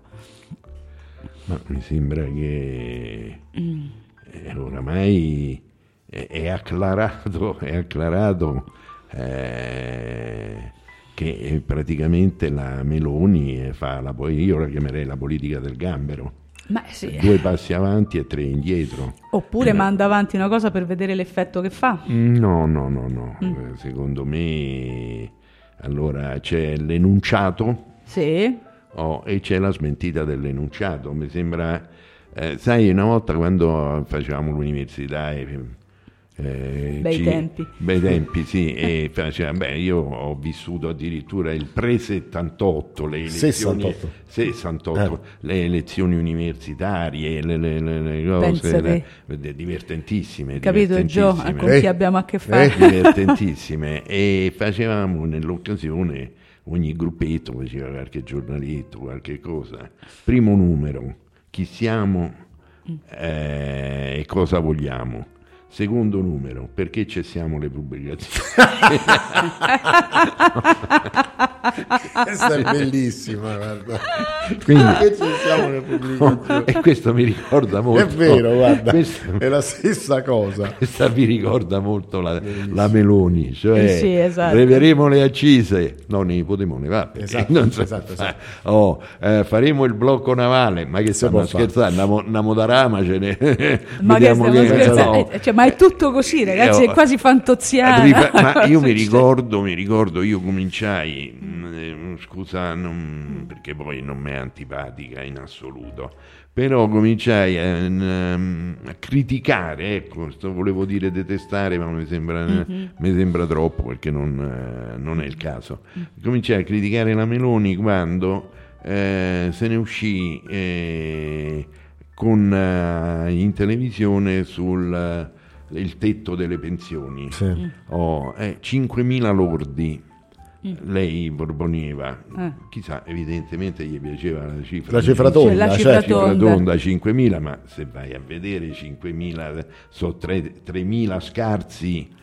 Ma mi sembra che mm. eh, oramai è, è acclarato, è acclarato eh, che praticamente la Meloni fa la, io la chiamerei la politica del gambero. Ma sì. Due passi avanti e tre indietro. Oppure no. manda avanti una cosa per vedere l'effetto che fa. No, no, no, no. Mm. Secondo me, allora c'è l'enunciato, sì. oh, e c'è la smentita dell'enunciato. Mi sembra, eh, sai, una volta quando facevamo l'università e Eh, bei ci, tempi bei tempi sì e faceva, beh, io ho vissuto addirittura il pre settantotto, le elezioni sessantotto, sessantotto eh. le elezioni universitarie, le, le, le, le cose le, le, divertentissime, capito divertentissime. Gio, con chi abbiamo a che fare, eh? divertentissime e facevamo nell'occasione, ogni gruppetto faceva qualche giornaletto, qualche cosa, primo numero, chi siamo eh, e cosa vogliamo. Secondo numero, perché cessiamo le pubblicazioni? Questa è bellissima, guarda. Quindi, perché cessiamo le pubblicazioni? E questo mi ricorda molto. È vero, guarda, questo, è la stessa cosa. Questa mi ricorda molto la, la Meloni, cioè sì, esatto. leveremo le accise, no, ne potremo levare. Esatto, non so, esatto, esatto. Oh, eh, faremo il blocco navale, ma che stiamo a scherzare? Andiamo, andiamo da Rama, ce ne ma vediamo che che no. eh, cioè, ma è tutto così, ragazzi, è quasi fantoziano. Ma io mi ricordo, mi ricordo, io cominciai, mh, scusa, non, perché poi non mi è antipatica in assoluto, però cominciai a, a criticare, ecco, sto, volevo dire detestare, ma mi sembra, mm-hmm. mi sembra troppo, perché non, non è il caso. Cominciai a criticare la Meloni quando eh, se ne uscì eh, con, uh, in televisione sul uh, il tetto delle pensioni, sì. oh, eh, cinquemila lordi. Mm. Lei proponeva, eh. chissà, evidentemente gli piaceva la cifra, la cifra tonda, la cifra certo. tonda. cifra tonda cinquemila, ma se vai a vedere cinquemila, so tremila scarsi,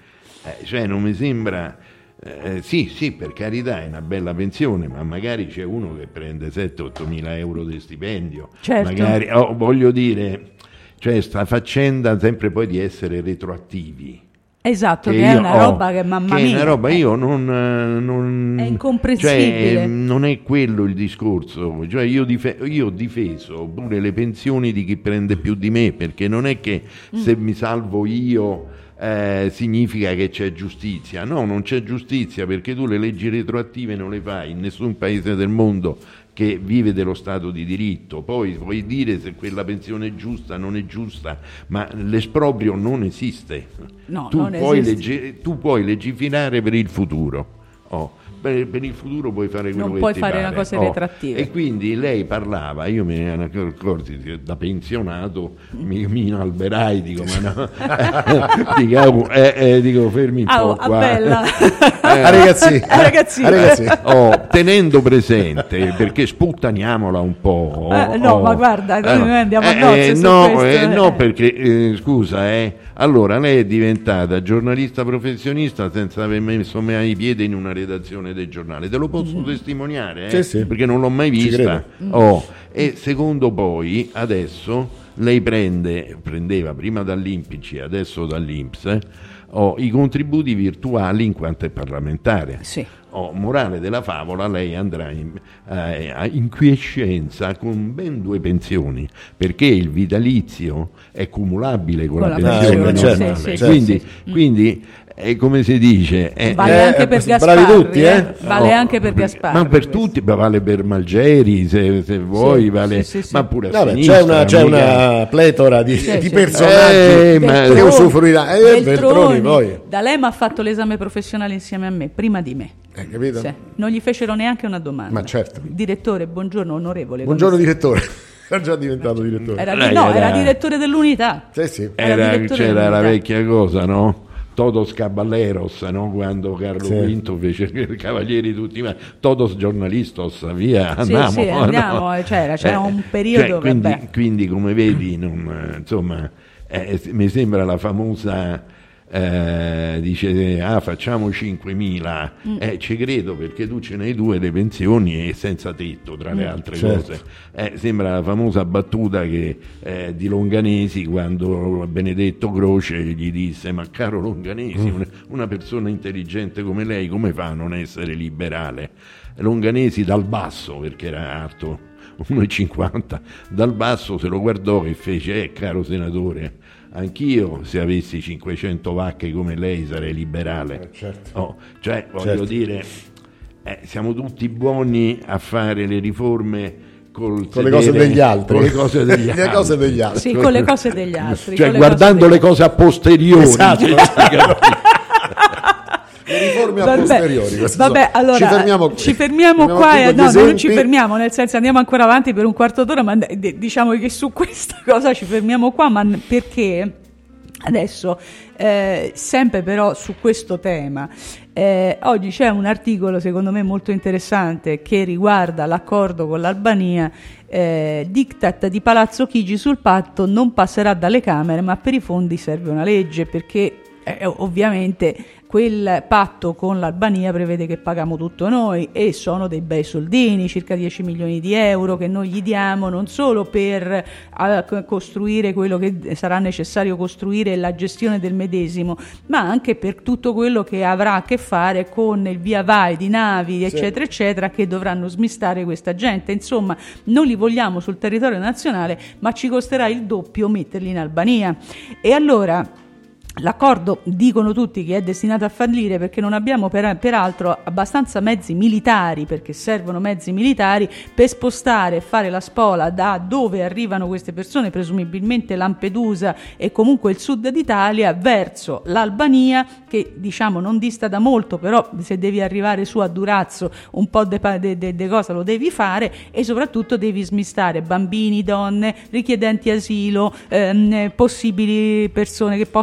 Eh, cioè non mi sembra... Eh, sì, sì, per carità è una bella pensione, ma magari c'è uno che prende sette otto mila euro di stipendio. Certo. Magari, oh, voglio dire, cioè sta faccenda sempre poi di essere retroattivi. Esatto, che, che è una ho, roba che mamma che mia. È una roba, io non, non è incomprensibile. Cioè, non è quello il discorso. Cioè, io, dif- io ho difeso pure le pensioni di chi prende più di me, perché non è che mm. se mi salvo io eh, significa che c'è giustizia. No, non c'è giustizia, perché tu le leggi retroattive non le fai in nessun paese del mondo che vive dello Stato di diritto. Poi puoi dire se quella pensione è giusta o non è giusta, ma l'esproprio non esiste. No, tu, non puoi esiste. Legge, tu puoi legiferare per il futuro. Oh, per, per il futuro puoi fare quello non che puoi ti fare pare. una cosa oh, retrattiva. E quindi lei parlava, io me ne ero accorto, da pensionato mi, mi inalberai, dico ma no, dico, eh, eh, dico fermi un oh, po' qua. Bella. Eh, ah, ragazzi, ah, ragazzi. Ah, ragazzi. Oh, tenendo presente, perché sputtaniamola un po'. Eh, no, oh, ma guarda, eh, noi andiamo a eh, nozze eh, su no, questo, eh, eh. no, perché eh, scusa, eh. Allora, lei è diventata giornalista professionista senza aver messo mai piede in una redazione del giornale. Te lo posso mm. testimoniare, eh? Sì, sì. Perché non l'ho mai vista. Oh, e secondo poi, adesso, lei prende, prendeva prima dall'I N P C, adesso dall'I N P S, eh, oh, i contributi virtuali in quanto è parlamentare. Sì. Oh, morale della favola, lei andrà in, eh, in quiescenza con ben due pensioni, perché il vitalizio è cumulabile con, con la, la pensione, pensione normale. Sì, sì, quindi, sì. quindi è come si dice, è, vale è, anche per Gasparri, bravi tutti, eh? vale oh, anche per Gasparri, ma per tutti, ma vale per Malgeri se, se vuoi, sì, vale, sì, sì, ma sì. pure a no, sinistra, c'è una, c'è una pletora di, sì, di sì. personaggi eh, che Veltroni, usufruirà. Eh, Veltroni, poi. D'Alema ha fatto l'esame professionale insieme a me, prima di me. Eh, capito? Sì. Non gli fecero neanche una domanda. Ma certo. Direttore, buongiorno onorevole. Buongiorno direttore. Era già diventato direttore. Era, di, no, era... era direttore dell'unità. Sì, sì. Era, era c'era dell'unità. La vecchia cosa, no? Todos Caballeros, no? Quando Carlo sì. V fece i cavalieri tutti, ma Todos Giornalistos, via, andiamo. Sì, sì, andiamo, no? c'era, c'era eh, un periodo, cioè, quindi, vabbè. quindi come vedi, non, insomma, eh, mi sembra la famosa... Eh, dice ah facciamo cinquemila mm. eh, ci credo, perché tu ce n'hai due le pensioni e senza tetto tra le altre mm. certo. cose eh, sembra la famosa battuta che eh, di Longanesi, quando Benedetto Croce gli disse ma caro Longanesi, mm. una, una persona intelligente come lei come fa a non essere liberale? Longanesi dal basso, perché era alto uno e cinquanta, dal basso se lo guardò e fece eh caro senatore, anch'io se avessi cinquecento vacche come lei sarei liberale. Eh, certo. Oh, cioè voglio certo. dire eh, siamo tutti buoni a fare le riforme col con sedere, le cose degli altri, con le cose degli le altri, cose degli altri. Sì, con le cose degli altri, cioè le guardando cose le cose a posteriori. Esatto. Le riforme a vabbè, posteriori. Vabbè, so. allora ci fermiamo, ci fermiamo fermiamo qua. E, no, esempi. non ci fermiamo, nel senso andiamo ancora avanti per un quarto d'ora, ma d- diciamo che su questa cosa ci fermiamo qua, ma perché adesso, eh, sempre però su questo tema, eh, oggi c'è un articolo secondo me molto interessante che riguarda l'accordo con l'Albania. Eh, diktat di Palazzo Chigi sul patto non passerà dalle Camere, ma per i fondi serve una legge, perché eh, ovviamente quel patto con l'Albania prevede che paghiamo tutto noi e sono dei bei soldini, circa dieci milioni di euro che noi gli diamo non solo per uh, costruire quello che sarà necessario costruire, la gestione del medesimo, ma anche per tutto quello che avrà a che fare con il via vai di navi eccetera sì. eccetera, che dovranno smistare questa gente. Insomma, non li vogliamo sul territorio nazionale, ma ci costerà il doppio metterli in Albania. E allora l'accordo, dicono tutti, che è destinato a fallire perché non abbiamo per, peraltro abbastanza mezzi militari, perché servono mezzi militari per spostare e fare la spola da dove arrivano queste persone, presumibilmente Lampedusa e comunque il sud d'Italia, verso l'Albania, che diciamo non dista da molto, però se devi arrivare su a Durazzo un po' di de, de, de cosa lo devi fare, e soprattutto devi smistare bambini, donne, richiedenti asilo, ehm, possibili persone che possono scappare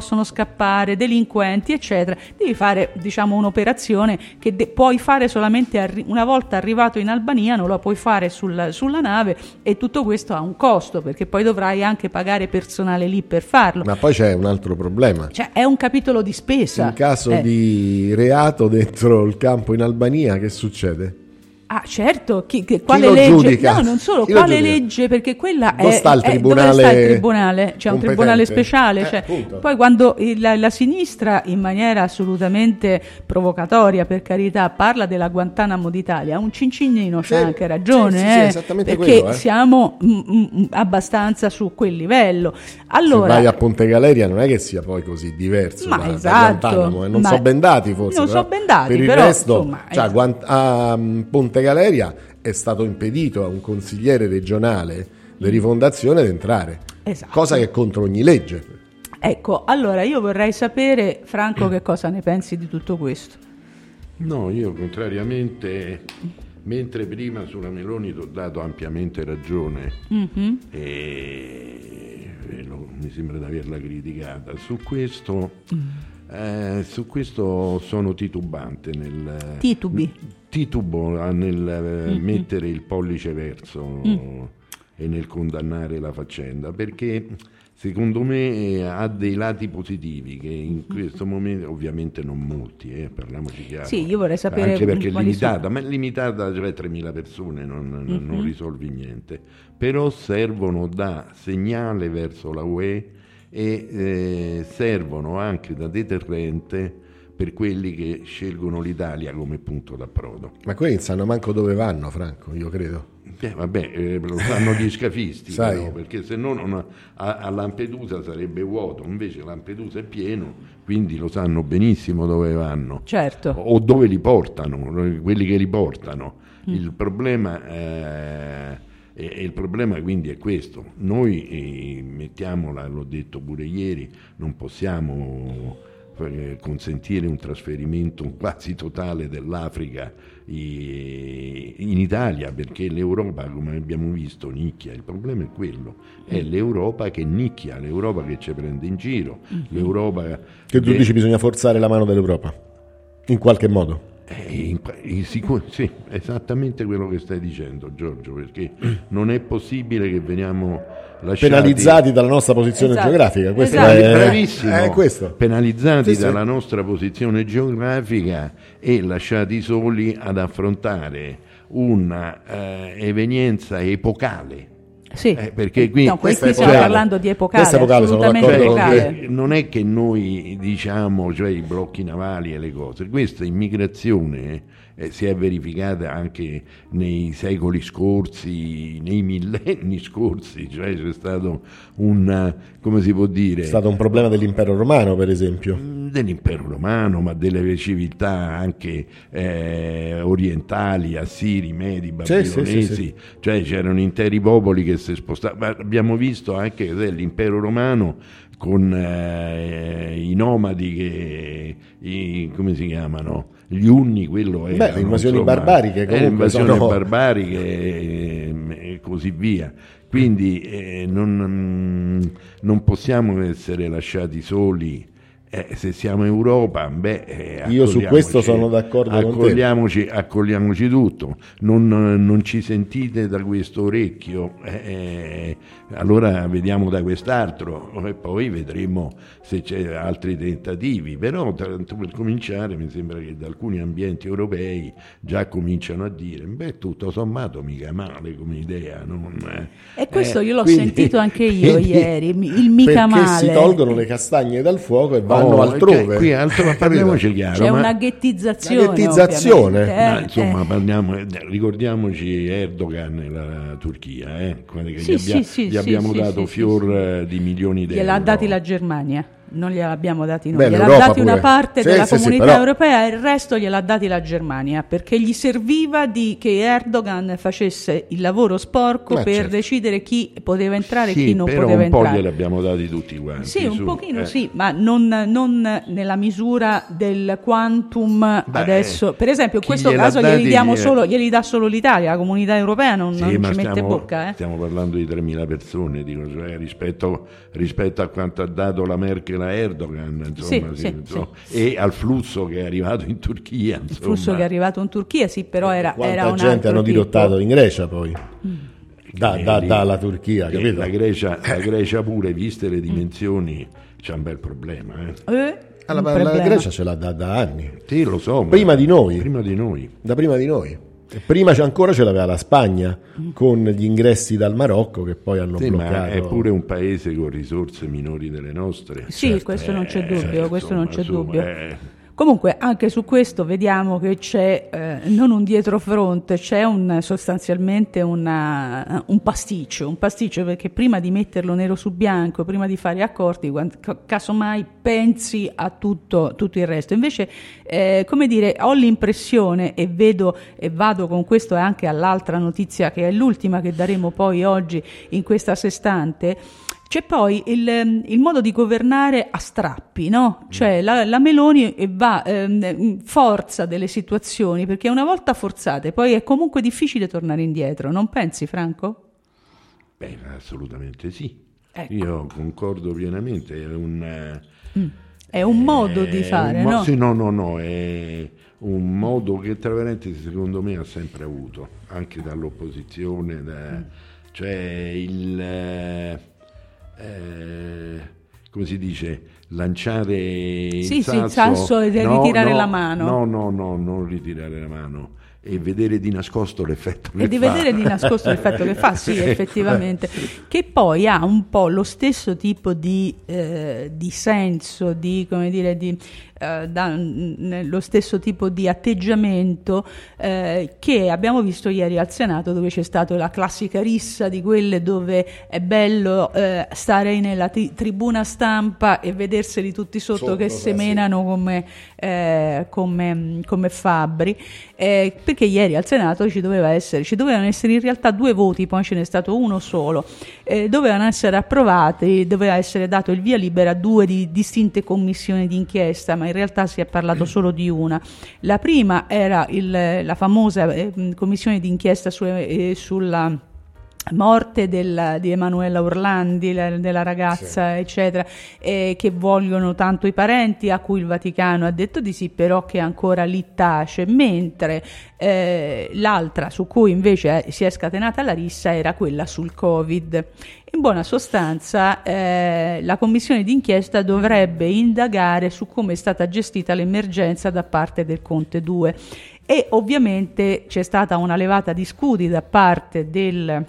scappare, delinquenti, eccetera. Devi fare, diciamo, un'operazione che de- puoi fare solamente arri- una volta arrivato in Albania, non la puoi fare sul, sulla nave, e tutto questo ha un costo, perché poi dovrai anche pagare personale lì per farlo. Ma poi c'è un altro problema. Cioè, è un capitolo di spesa. In caso eh. di reato dentro il campo in Albania, che succede? Ah, certo, chi, che, quale lo legge? giudica? No, non solo, Chi lo quale giudica? legge, perché quella Dove è, sta il è- tribunale dove sta il tribunale? C'è un competente? tribunale speciale, Eh, cioè, appunto. poi quando il- la, la sinistra, in maniera assolutamente provocatoria, per carità, parla della Guantanamo d'Italia, un cincinnino Sì, c'ha anche ragione, sì, sì, sì, eh, esattamente perché quello, eh. siamo mm, mm, abbastanza su quel livello. Se Allora, vai a Ponte Galeria non è che sia poi così diverso Ma da, da esatto, Guantanamo, eh. Non ma- so bendati forse, non però so bendati, per il però, resto, insomma, cioè, eh. Guant- a mm, Ponte Galeria è stato impedito a un consigliere regionale di rifondazione di entrare, Esatto. cosa che è contro ogni legge. ecco, allora io vorrei sapere, Franco, che cosa ne pensi di tutto questo. No, io contrariamente, mentre prima sulla Meloni ti ho dato ampiamente ragione, Mhm. e, e lo- mi sembra di averla criticata, su questo, eh, su questo sono titubante nel... Titubi. titubo a nel eh, mettere il pollice verso e nel condannare la faccenda, perché secondo me eh, ha dei lati positivi che in questo momento, ovviamente non molti, eh, parliamoci chiaro, Sì, io vorrei sapere anche perché è quali limitata, ma è limitata, cioè tremila persone, non, non- non risolvi niente, però servono da segnale verso la U E e eh, servono anche da deterrente per quelli che scelgono l'Italia come punto d'approdo. Ma quelli non sanno manco dove vanno, Franco, io credo. Eh, vabbè, eh, lo sanno gli scafisti, Sai. però, perché se no non ha- a, a Lampedusa sarebbe vuoto, invece Lampedusa è pieno, quindi lo sanno benissimo dove vanno. Certo. O dove li portano, quelli che li portano. Il problema eh, e, e il problema quindi è questo. Noi eh, mettiamola, l'ho detto pure ieri, non possiamo eh, consentire un trasferimento quasi totale dell'Africa i- in Italia, perché l'Europa, come abbiamo visto, nicchia. Il problema è quello, è l'Europa che nicchia, l'Europa che ci prende in giro, l'Europa Che tu dici bisogna forzare la mano dell'Europa, in qualche modo. Eh, in- in sicur- sì, esattamente quello che stai dicendo, Giorgio, perché non è possibile che veniamo lasciati Penalizzati dalla nostra posizione Esatto. geografica. Questo Esatto. è, bravissimo, è questo. penalizzati Sì, sì. dalla nostra posizione geografica e lasciati soli ad affrontare una eh, evenienza epocale. Sì. Eh, perché qui- no, qui questa è stiamo epocale. parlando di epocale, Questa è epocale, sono assolutamente d'accordo con epocale. Cioè, non è che noi diciamo, cioè i blocchi navali e le cose, questa immigrazione eh, si è verificata anche nei secoli scorsi, nei millenni scorsi, cioè c'è stato un, come si può dire, È stato un problema dell'impero romano, per esempio. dell'impero romano, ma delle civiltà anche eh, orientali, assiri, medi, Sì, sì, babilonesi, sì, sì. cioè c'erano interi popoli che si spostavano. Abbiamo visto anche cos'è, l'impero romano con eh, i nomadi che i, come si chiamano? Gli Unni, quello era. Beh, le invasioni barbariche, eh, comunque, invasioni sono- barbariche e, e così via. Quindi eh, non, mm, non possiamo essere lasciati soli. Eh, se siamo Europa, beh, eh, Io su accogliamoci- questo sono d'accordo con te. accogliamoci, accogliamoci tutto. Non, non ci sentite da questo orecchio, eh, eh, allora vediamo da quest'altro e poi vedremo se c'è altri tentativi. Però tanto per cominciare mi sembra che da alcuni ambienti europei già cominciano a dire beh, tutto sommato mica male come idea. Non, eh, E questo eh, io l'ho quindi- sentito anche io quindi- ieri, il mica Perché male. si tolgono le castagne dal fuoco e vanno Oh, altrove. cioè, qui altro, parliamoci chiaro. C'è ma- una ghettizzazione. Una ghettizzazione. ovviamente, eh, Ma, insomma, eh. parliamo, eh, ricordiamoci Erdogan e la Turchia, eh, quando che Sì, gli, abbia- sì, sì, gli sì, abbiamo sì, dato sì, fior sì, sì. eh, di milioni di euro. Gliel'ha dati la Germania, non gliel'abbiamo dati noi, Beh, gliel'ha l'Europa dati una pure. parte Sì, della sì, sì, comunità però- europea e il resto gliel'ha dati la Germania, perché gli serviva di che Erdogan facesse il lavoro sporco Ma per certo. decidere chi poteva entrare e Sì, chi non però poteva un po' entrare. glieli abbiamo dati tutti quanti. Sì, un su, pochino eh. sì, ma non, non nella misura del quantum Beh, adesso. Per esempio, in chi questo gliel'ha caso dati, glieli, diamo eh, solo, glieli dà solo l'Italia, la comunità europea non, Sì, non ma ci mette stiamo, bocca. Eh. stiamo parlando di tremila persone, dico, cioè, rispetto, rispetto a quanto ha dato la Merkel anche la Erdogan, insomma, sì, sì, sì, insomma, sì. e al flusso che è arrivato in Turchia. Insomma. Il flusso che è arrivato in Turchia, sì, però era, Quanta era un gente altro hanno tipo. dirottato in Grecia poi, Mm. da, da, dalla Turchia, capito? La Grecia, la Grecia pure, viste le dimensioni, c'è un bel problema. Eh. Eh, Ah, la, un la Grecia ce l'ha da, da anni, Sì, lo so. ma- prima di noi, Prima di noi. da prima di noi. E prima c'è ancora ce l'aveva la Spagna con gli ingressi dal Marocco che poi hanno Sì, bloccato. ma è pure un paese con risorse minori delle nostre. Sì, certo, questo non c'è Eh, dubbio, questo insomma, non c'è insomma, dubbio. eh. Comunque anche su questo vediamo che c'è eh, non un dietrofront, c'è un, sostanzialmente una, un pasticcio, un pasticcio perché prima di metterlo nero su bianco, prima di fare accordi, quando, casomai pensi a tutto, tutto il resto. Invece, eh, come dire, ho l'impressione e vedo e vado con questo anche all'altra notizia che è l'ultima che daremo poi oggi in questa a sé stante. C'è poi il, il modo di governare a strappi, no? Cioè la, la Meloni va ehm, forza delle situazioni perché una volta forzate poi è comunque difficile tornare indietro, non pensi, Franco? Beh, assolutamente sì. Ecco. Io concordo pienamente. È un, Mm. È un modo è di fare, un mo- no? Sì, no, no, no. È un modo che tra parentesi secondo me ha sempre avuto, anche dall'opposizione, da, Mm. cioè il. Eh, eh, come si dice, lanciare il Sì, sì, sasso, il sasso e no, ritirare no, la mano. No, no, no, non ritirare la mano e vedere di nascosto l'effetto che E di fa. vedere di nascosto l'effetto che fa, sì, effettivamente, che poi ha un po' lo stesso tipo di, eh, di senso, di, come dire, di, eh, da, n- lo stesso tipo di atteggiamento eh, che abbiamo visto ieri al Senato, dove c'è stata la classica rissa di quelle dove è bello eh, stare nella tri- tribuna stampa e vederseli tutti sotto, Sotto, che sì. semenano come, eh, come, come fabbri, eh, perché ieri al Senato ci doveva essere, ci dovevano essere in realtà due voti, poi ce n'è stato uno solo, eh, dovevano essere approvati, doveva essere dato il via libera a due di distinte commissioni d'inchiesta, ma in realtà si è parlato solo di una. La prima era il, la famosa eh, commissione d'inchiesta su, eh, sulla morte del, di Emanuela Orlandi, la, della ragazza, sì, eccetera, eh, che vogliono tanto i parenti, a cui il Vaticano ha detto di sì, però che ancora lì tace, mentre eh, l'altra su cui invece si è scatenata la rissa era quella sul Covid. In buona sostanza eh, la commissione d'inchiesta dovrebbe indagare su come è stata gestita l'emergenza da parte del Conte due e ovviamente c'è stata una levata di scudi da parte del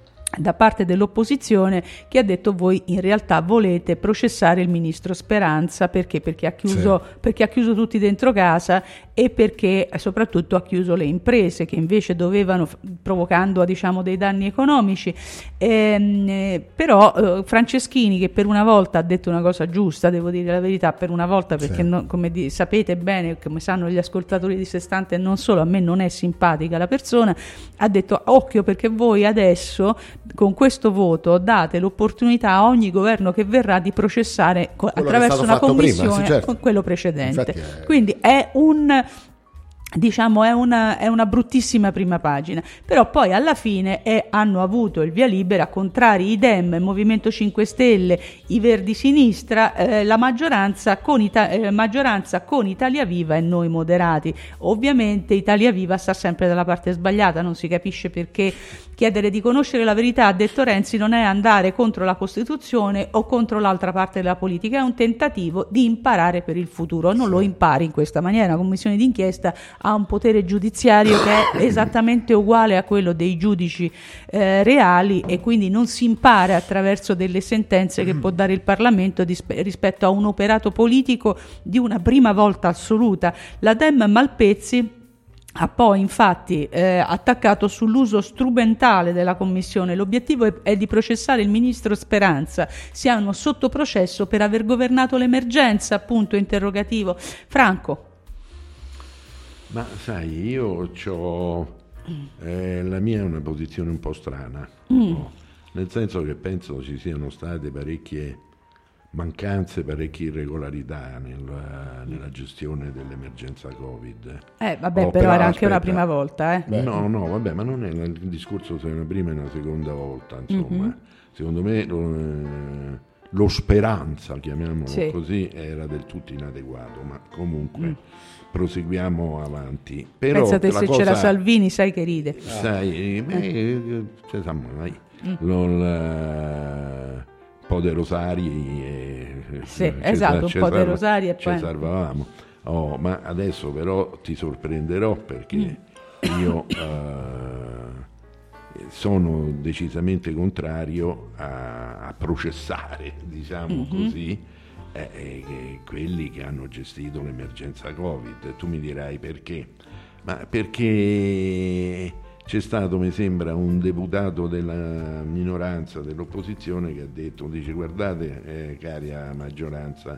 da parte dell'opposizione, che ha detto: voi in realtà volete processare il ministro Speranza perché perché ha chiuso, sì, perché ha chiuso tutti dentro casa e perché soprattutto ha chiuso le imprese che invece dovevano, provocando diciamo dei danni economici. Ehm, eh, però eh, Franceschini, che per una volta ha detto una cosa giusta, devo dire la verità, per una volta, perché sì, no, come di, sapete bene, come sanno gli ascoltatori di Sestante, non solo a me non è simpatica la persona, ha detto: occhio, perché voi adesso con questo voto date l'opportunità a ogni governo che verrà di processare co- attraverso una commissione prima, sì, certo, con quello precedente. È... Quindi è un diciamo è una, è una bruttissima prima pagina, però poi alla fine è, hanno avuto il via libera, contrari i Dem, il Movimento cinque Stelle, i Verdi Sinistra, eh, la maggioranza con, Ita- eh, maggioranza con Italia Viva e noi moderati. Ovviamente Italia Viva sta sempre dalla parte sbagliata, non si capisce perché chiedere di conoscere la verità, ha detto Renzi, non è andare contro la Costituzione o contro l'altra parte della politica, è un tentativo di imparare per il futuro. Non lo impari in questa maniera. La commissione d'inchiesta ha un potere giudiziario che è esattamente uguale a quello dei giudici eh, reali e quindi non si impara attraverso delle sentenze che può dare il Parlamento dispe- rispetto a un operato politico di una prima volta assoluta. La Dem Malpezzi ha poi infatti eh, attaccato sull'uso strumentale della commissione. L'obiettivo è, è di processare il ministro Speranza. Siamo sotto processo per aver governato l'emergenza, punto interrogativo. Franco. Ma sai, io c'ho eh, la mia è una posizione un po' strana, mm. no? Nel senso che penso ci siano state parecchie mancanze, parecchie irregolarità nella, nella gestione dell'emergenza Covid. Eh vabbè, oh, però, però era anche aspetta, una prima volta, eh? No, no, vabbè, ma non è il discorso se è una prima e una seconda volta, insomma. Mm-hmm. Secondo me lo, eh, lo Speranza, chiamiamolo sì. così, era del tutto inadeguato, ma comunque mm. proseguiamo avanti. Però pensate se cosa, c'era Salvini, sai che ride. Sai, beh, eh. cioè, mai, mm. un po' dei rosari e, sì, esatto, un po' dei rosari e ci poi salvavamo. Oh, ma adesso però ti sorprenderò perché mm. io uh, sono decisamente contrario a, a processare, diciamo mm-hmm. così, eh, eh, quelli che hanno gestito l'emergenza Covid. Tu mi dirai perché? Ma perché c'è stato, mi sembra, un deputato della minoranza dell'opposizione che ha detto, dice guardate eh, cara maggioranza,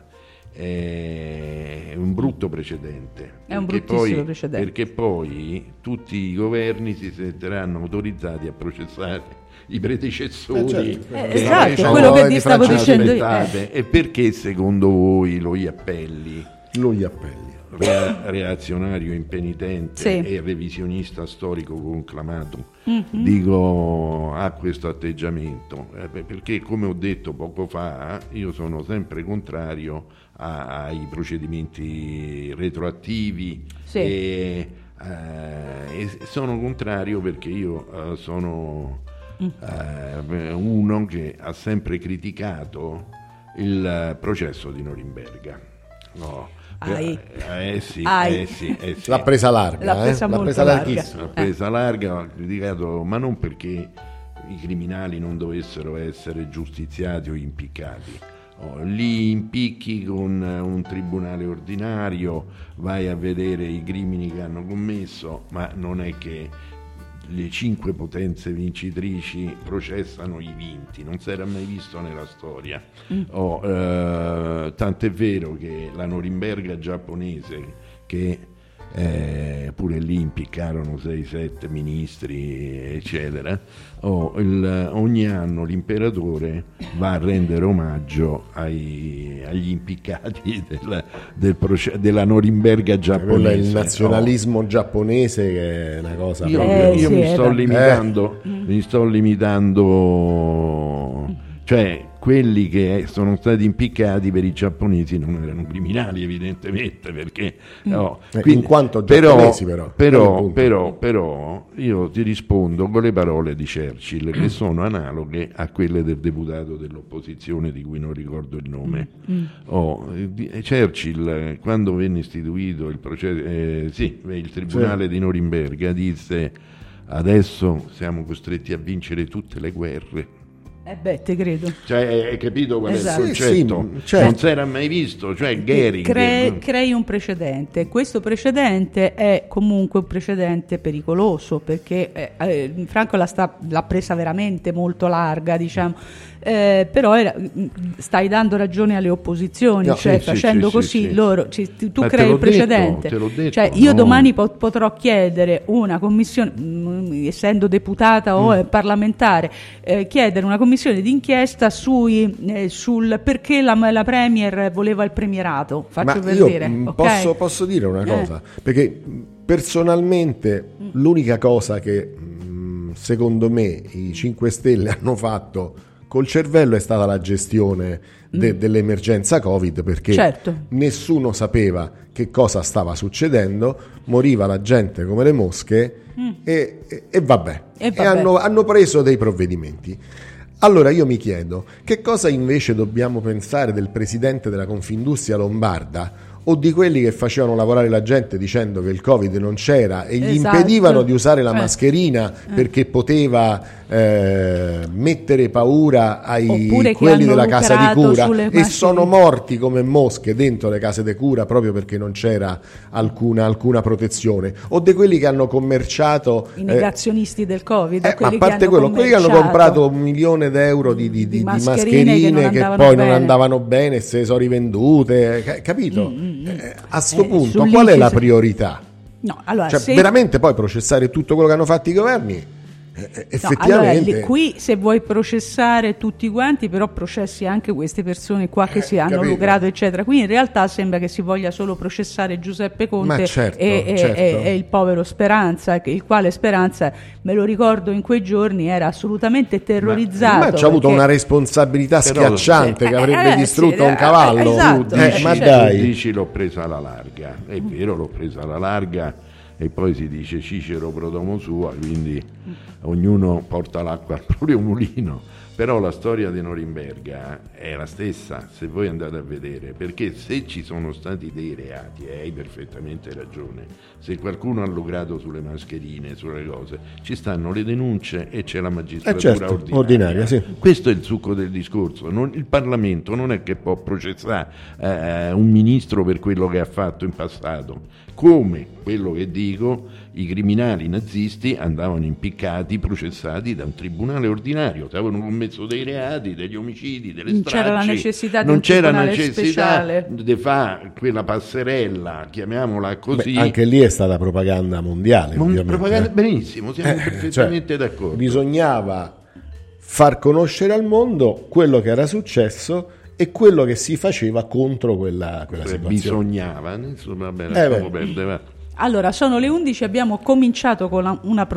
è un brutto precedente, è un perché bruttissimo poi, precedente perché poi tutti i governi si sentiranno autorizzati a processare i predecessori eh certo. eh, esatto, è quello che ti stavo dicendo eh. E perché secondo voi lo Iappelli lo Iappelli Rea- reazionario impenitente sì. e revisionista storico conclamato mm-hmm. dico ha questo atteggiamento eh, perché come ho detto poco fa io sono sempre contrario a, ai procedimenti retroattivi sì. e, eh, e sono contrario perché io eh, sono eh, uno che ha sempre criticato il processo di Norimberga. No. Ai. Eh, sì, Ai. eh, sì, eh, sì. L'ha presa larga, l'ha presa, eh? molto L'ha presa larga. larghissima. L'ha presa larga, ha criticato, ma non perché i criminali non dovessero essere giustiziati o impiccati. Oh, li impicchi con un tribunale ordinario, vai a vedere i crimini che hanno commesso, ma non è che le cinque potenze vincitrici processano i vinti, non si era mai visto nella storia. Mm. Oh, eh, tant'è vero che la Norimberga giapponese, che eh, pure lì impiccarono sei sette ministri eccetera, oh, il, ogni anno l'imperatore va a rendere omaggio ai, agli impiccati del, del proce- della Norimberga giapponese. Quello è il nazionalismo oh. giapponese, che è una cosa io, proprio... io sì, mi sto eh. limitando eh. mi sto limitando cioè quelli che sono stati impiccati per i giapponesi non erano criminali evidentemente perché no, quindi, in quanto giapponesi però però, però, però però io ti rispondo con le parole di Churchill che sono analoghe a quelle del deputato dell'opposizione di cui non ricordo il nome. mm. oh, Churchill quando venne istituito il processo eh, sì, il tribunale sì. di Norimberga disse adesso siamo costretti a vincere tutte le guerre. Eh beh, te credo. Cioè, hai capito qual esatto. è il concetto? Sì, sì, certo. Non si era mai visto, cioè Goering. Cre- crei un precedente. Questo precedente è comunque un precedente pericoloso perché eh, eh, Franco la sta, l'ha presa veramente molto larga, diciamo. Eh, però era, stai dando ragione alle opposizioni, no, cioè sì, facendo sì, così sì, loro ci, tu, tu Ma crei un precedente. Detto, te l'ho detto, cioè, io no. domani po- potrò chiedere una commissione, mh, essendo deputata o mm. parlamentare, eh, chiedere una commissione d'inchiesta sui, eh, sul perché la, la Premier voleva il premierato. Faccio Ma per io dire, mh, okay? posso, posso dire una cosa, eh. perché personalmente mm. l'unica cosa che mh, secondo me i cinque Stelle hanno fatto col cervello è stata la gestione de- mm. dell'emergenza Covid, perché certo. nessuno sapeva che cosa stava succedendo, moriva la gente come le mosche mm. e, e, e vabbè, e, vabbè. e hanno, hanno preso dei provvedimenti. Allora io mi chiedo, che cosa invece dobbiamo pensare del presidente della Confindustria Lombarda o di quelli che facevano lavorare la gente dicendo che il Covid non c'era e gli esatto. impedivano di usare la eh. mascherina eh. perché poteva eh, mettere paura ai Oppure quelli della casa di cura e mascherine. sono morti come mosche dentro le case di cura proprio perché non c'era alcuna, alcuna protezione, o di quelli che hanno commerciato i negazionisti eh, del Covid, eh, ma a parte quello, quelli che hanno comprato un milione d'euro di, di, di, di mascherine, mascherine che, che poi bene. non andavano bene e se sono rivendute, capito? Mm. Eh, a sto eh, punto qual è la priorità? No, allora, cioè, se... veramente poi processare tutto quello che hanno fatto i governi eh, effettivamente. No, allora, qui se vuoi processare tutti quanti, però processi anche queste persone qua che eh, si hanno capito. lucrato, eccetera. Qui in realtà sembra che si voglia solo processare Giuseppe Conte certo, e, certo. E, e il povero Speranza, il quale Speranza, me lo ricordo in quei giorni, era assolutamente terrorizzato. Ma, ma c'ha avuto una responsabilità schiacciante però, che avrebbe eh, distrutto sì, un cavallo. Esatto, tu dici, eh, ma certo. dai, dici l'ho presa alla larga, è vero, l'ho presa alla larga. E poi si dice Cicero pro domo sua, quindi ognuno porta l'acqua al proprio mulino. Però la storia di Norimberga è la stessa, se voi andate a vedere, perché se ci sono stati dei reati, e hai perfettamente ragione, se qualcuno ha lucrato sulle mascherine, sulle cose, ci stanno le denunce e c'è la magistratura eh certo, ordinaria. ordinaria. Sì. Questo è il succo del discorso. Non, il Parlamento non è che può processare eh, un ministro per quello che ha fatto in passato. Come quello che dico, i criminali nazisti andavano impiccati, processati da un tribunale ordinario, avevano commesso dei reati, degli omicidi, delle non stragi. C'era la necessità di non un c'era tribunale necessità speciale di fare quella passerella, chiamiamola così. Beh, anche lì è stata propaganda mondiale. Non, ovviamente, propaganda, eh. benissimo, siamo eh, perfettamente cioè, d'accordo. Bisognava far conoscere al mondo quello che era successo e quello che si faceva contro quella, quella Beh, situazione. Bisognava, insomma, vabbè, eh lasciamo perdere. Allora, sono le undici, abbiamo cominciato con la, una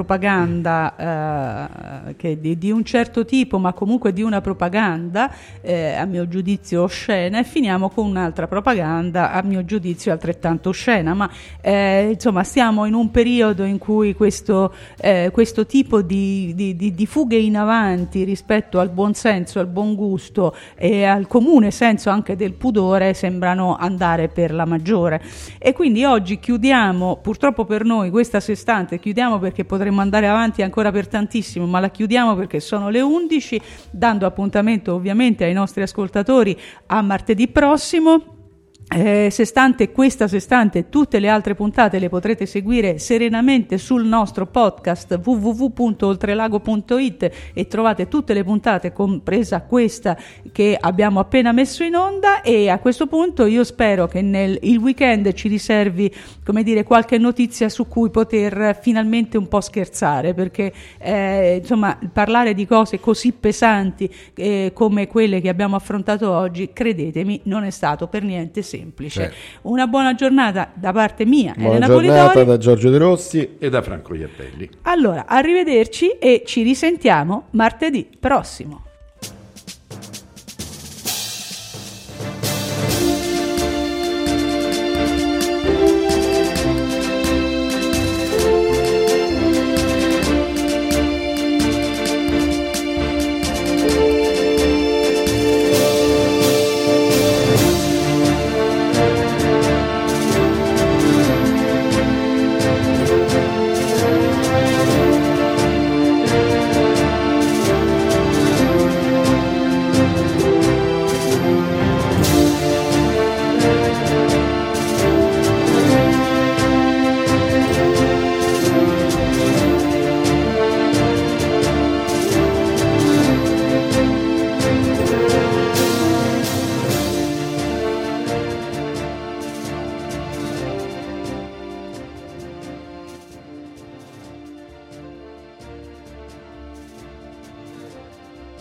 propaganda eh, che di, di un certo tipo, ma comunque di una propaganda, eh, a mio giudizio oscena, e finiamo con un'altra propaganda, a mio giudizio altrettanto oscena, ma eh, insomma stiamo in un periodo in cui questo, eh, questo tipo di, di, di, di fughe in avanti rispetto al buon senso, al buon gusto e al comune senso anche del pudore sembrano andare per la maggiore. E quindi oggi chiudiamo, purtroppo per noi, questa sestante, chiudiamo perché potremmo andare avanti ancora per tantissimo, ma la chiudiamo perché sono le undici, dando appuntamento ovviamente ai nostri ascoltatori a martedì prossimo. Eh, sestante, questa sestante e tutte le altre puntate le potrete seguire serenamente sul nostro podcast w w w punto oltrelago punto it e trovate tutte le puntate, compresa questa che abbiamo appena messo in onda. E a questo punto io spero che nel il weekend ci riservi, come dire, qualche notizia su cui poter finalmente un po' scherzare, perché eh, insomma parlare di cose così pesanti eh, come quelle che abbiamo affrontato oggi, credetemi, non è stato per niente semplice. Semplice. Eh. Una buona giornata da parte mia, buona Elena giornata Polidori, da Giorgio De Rossi e da Franco Iappelli. Allora, arrivederci e ci risentiamo martedì prossimo.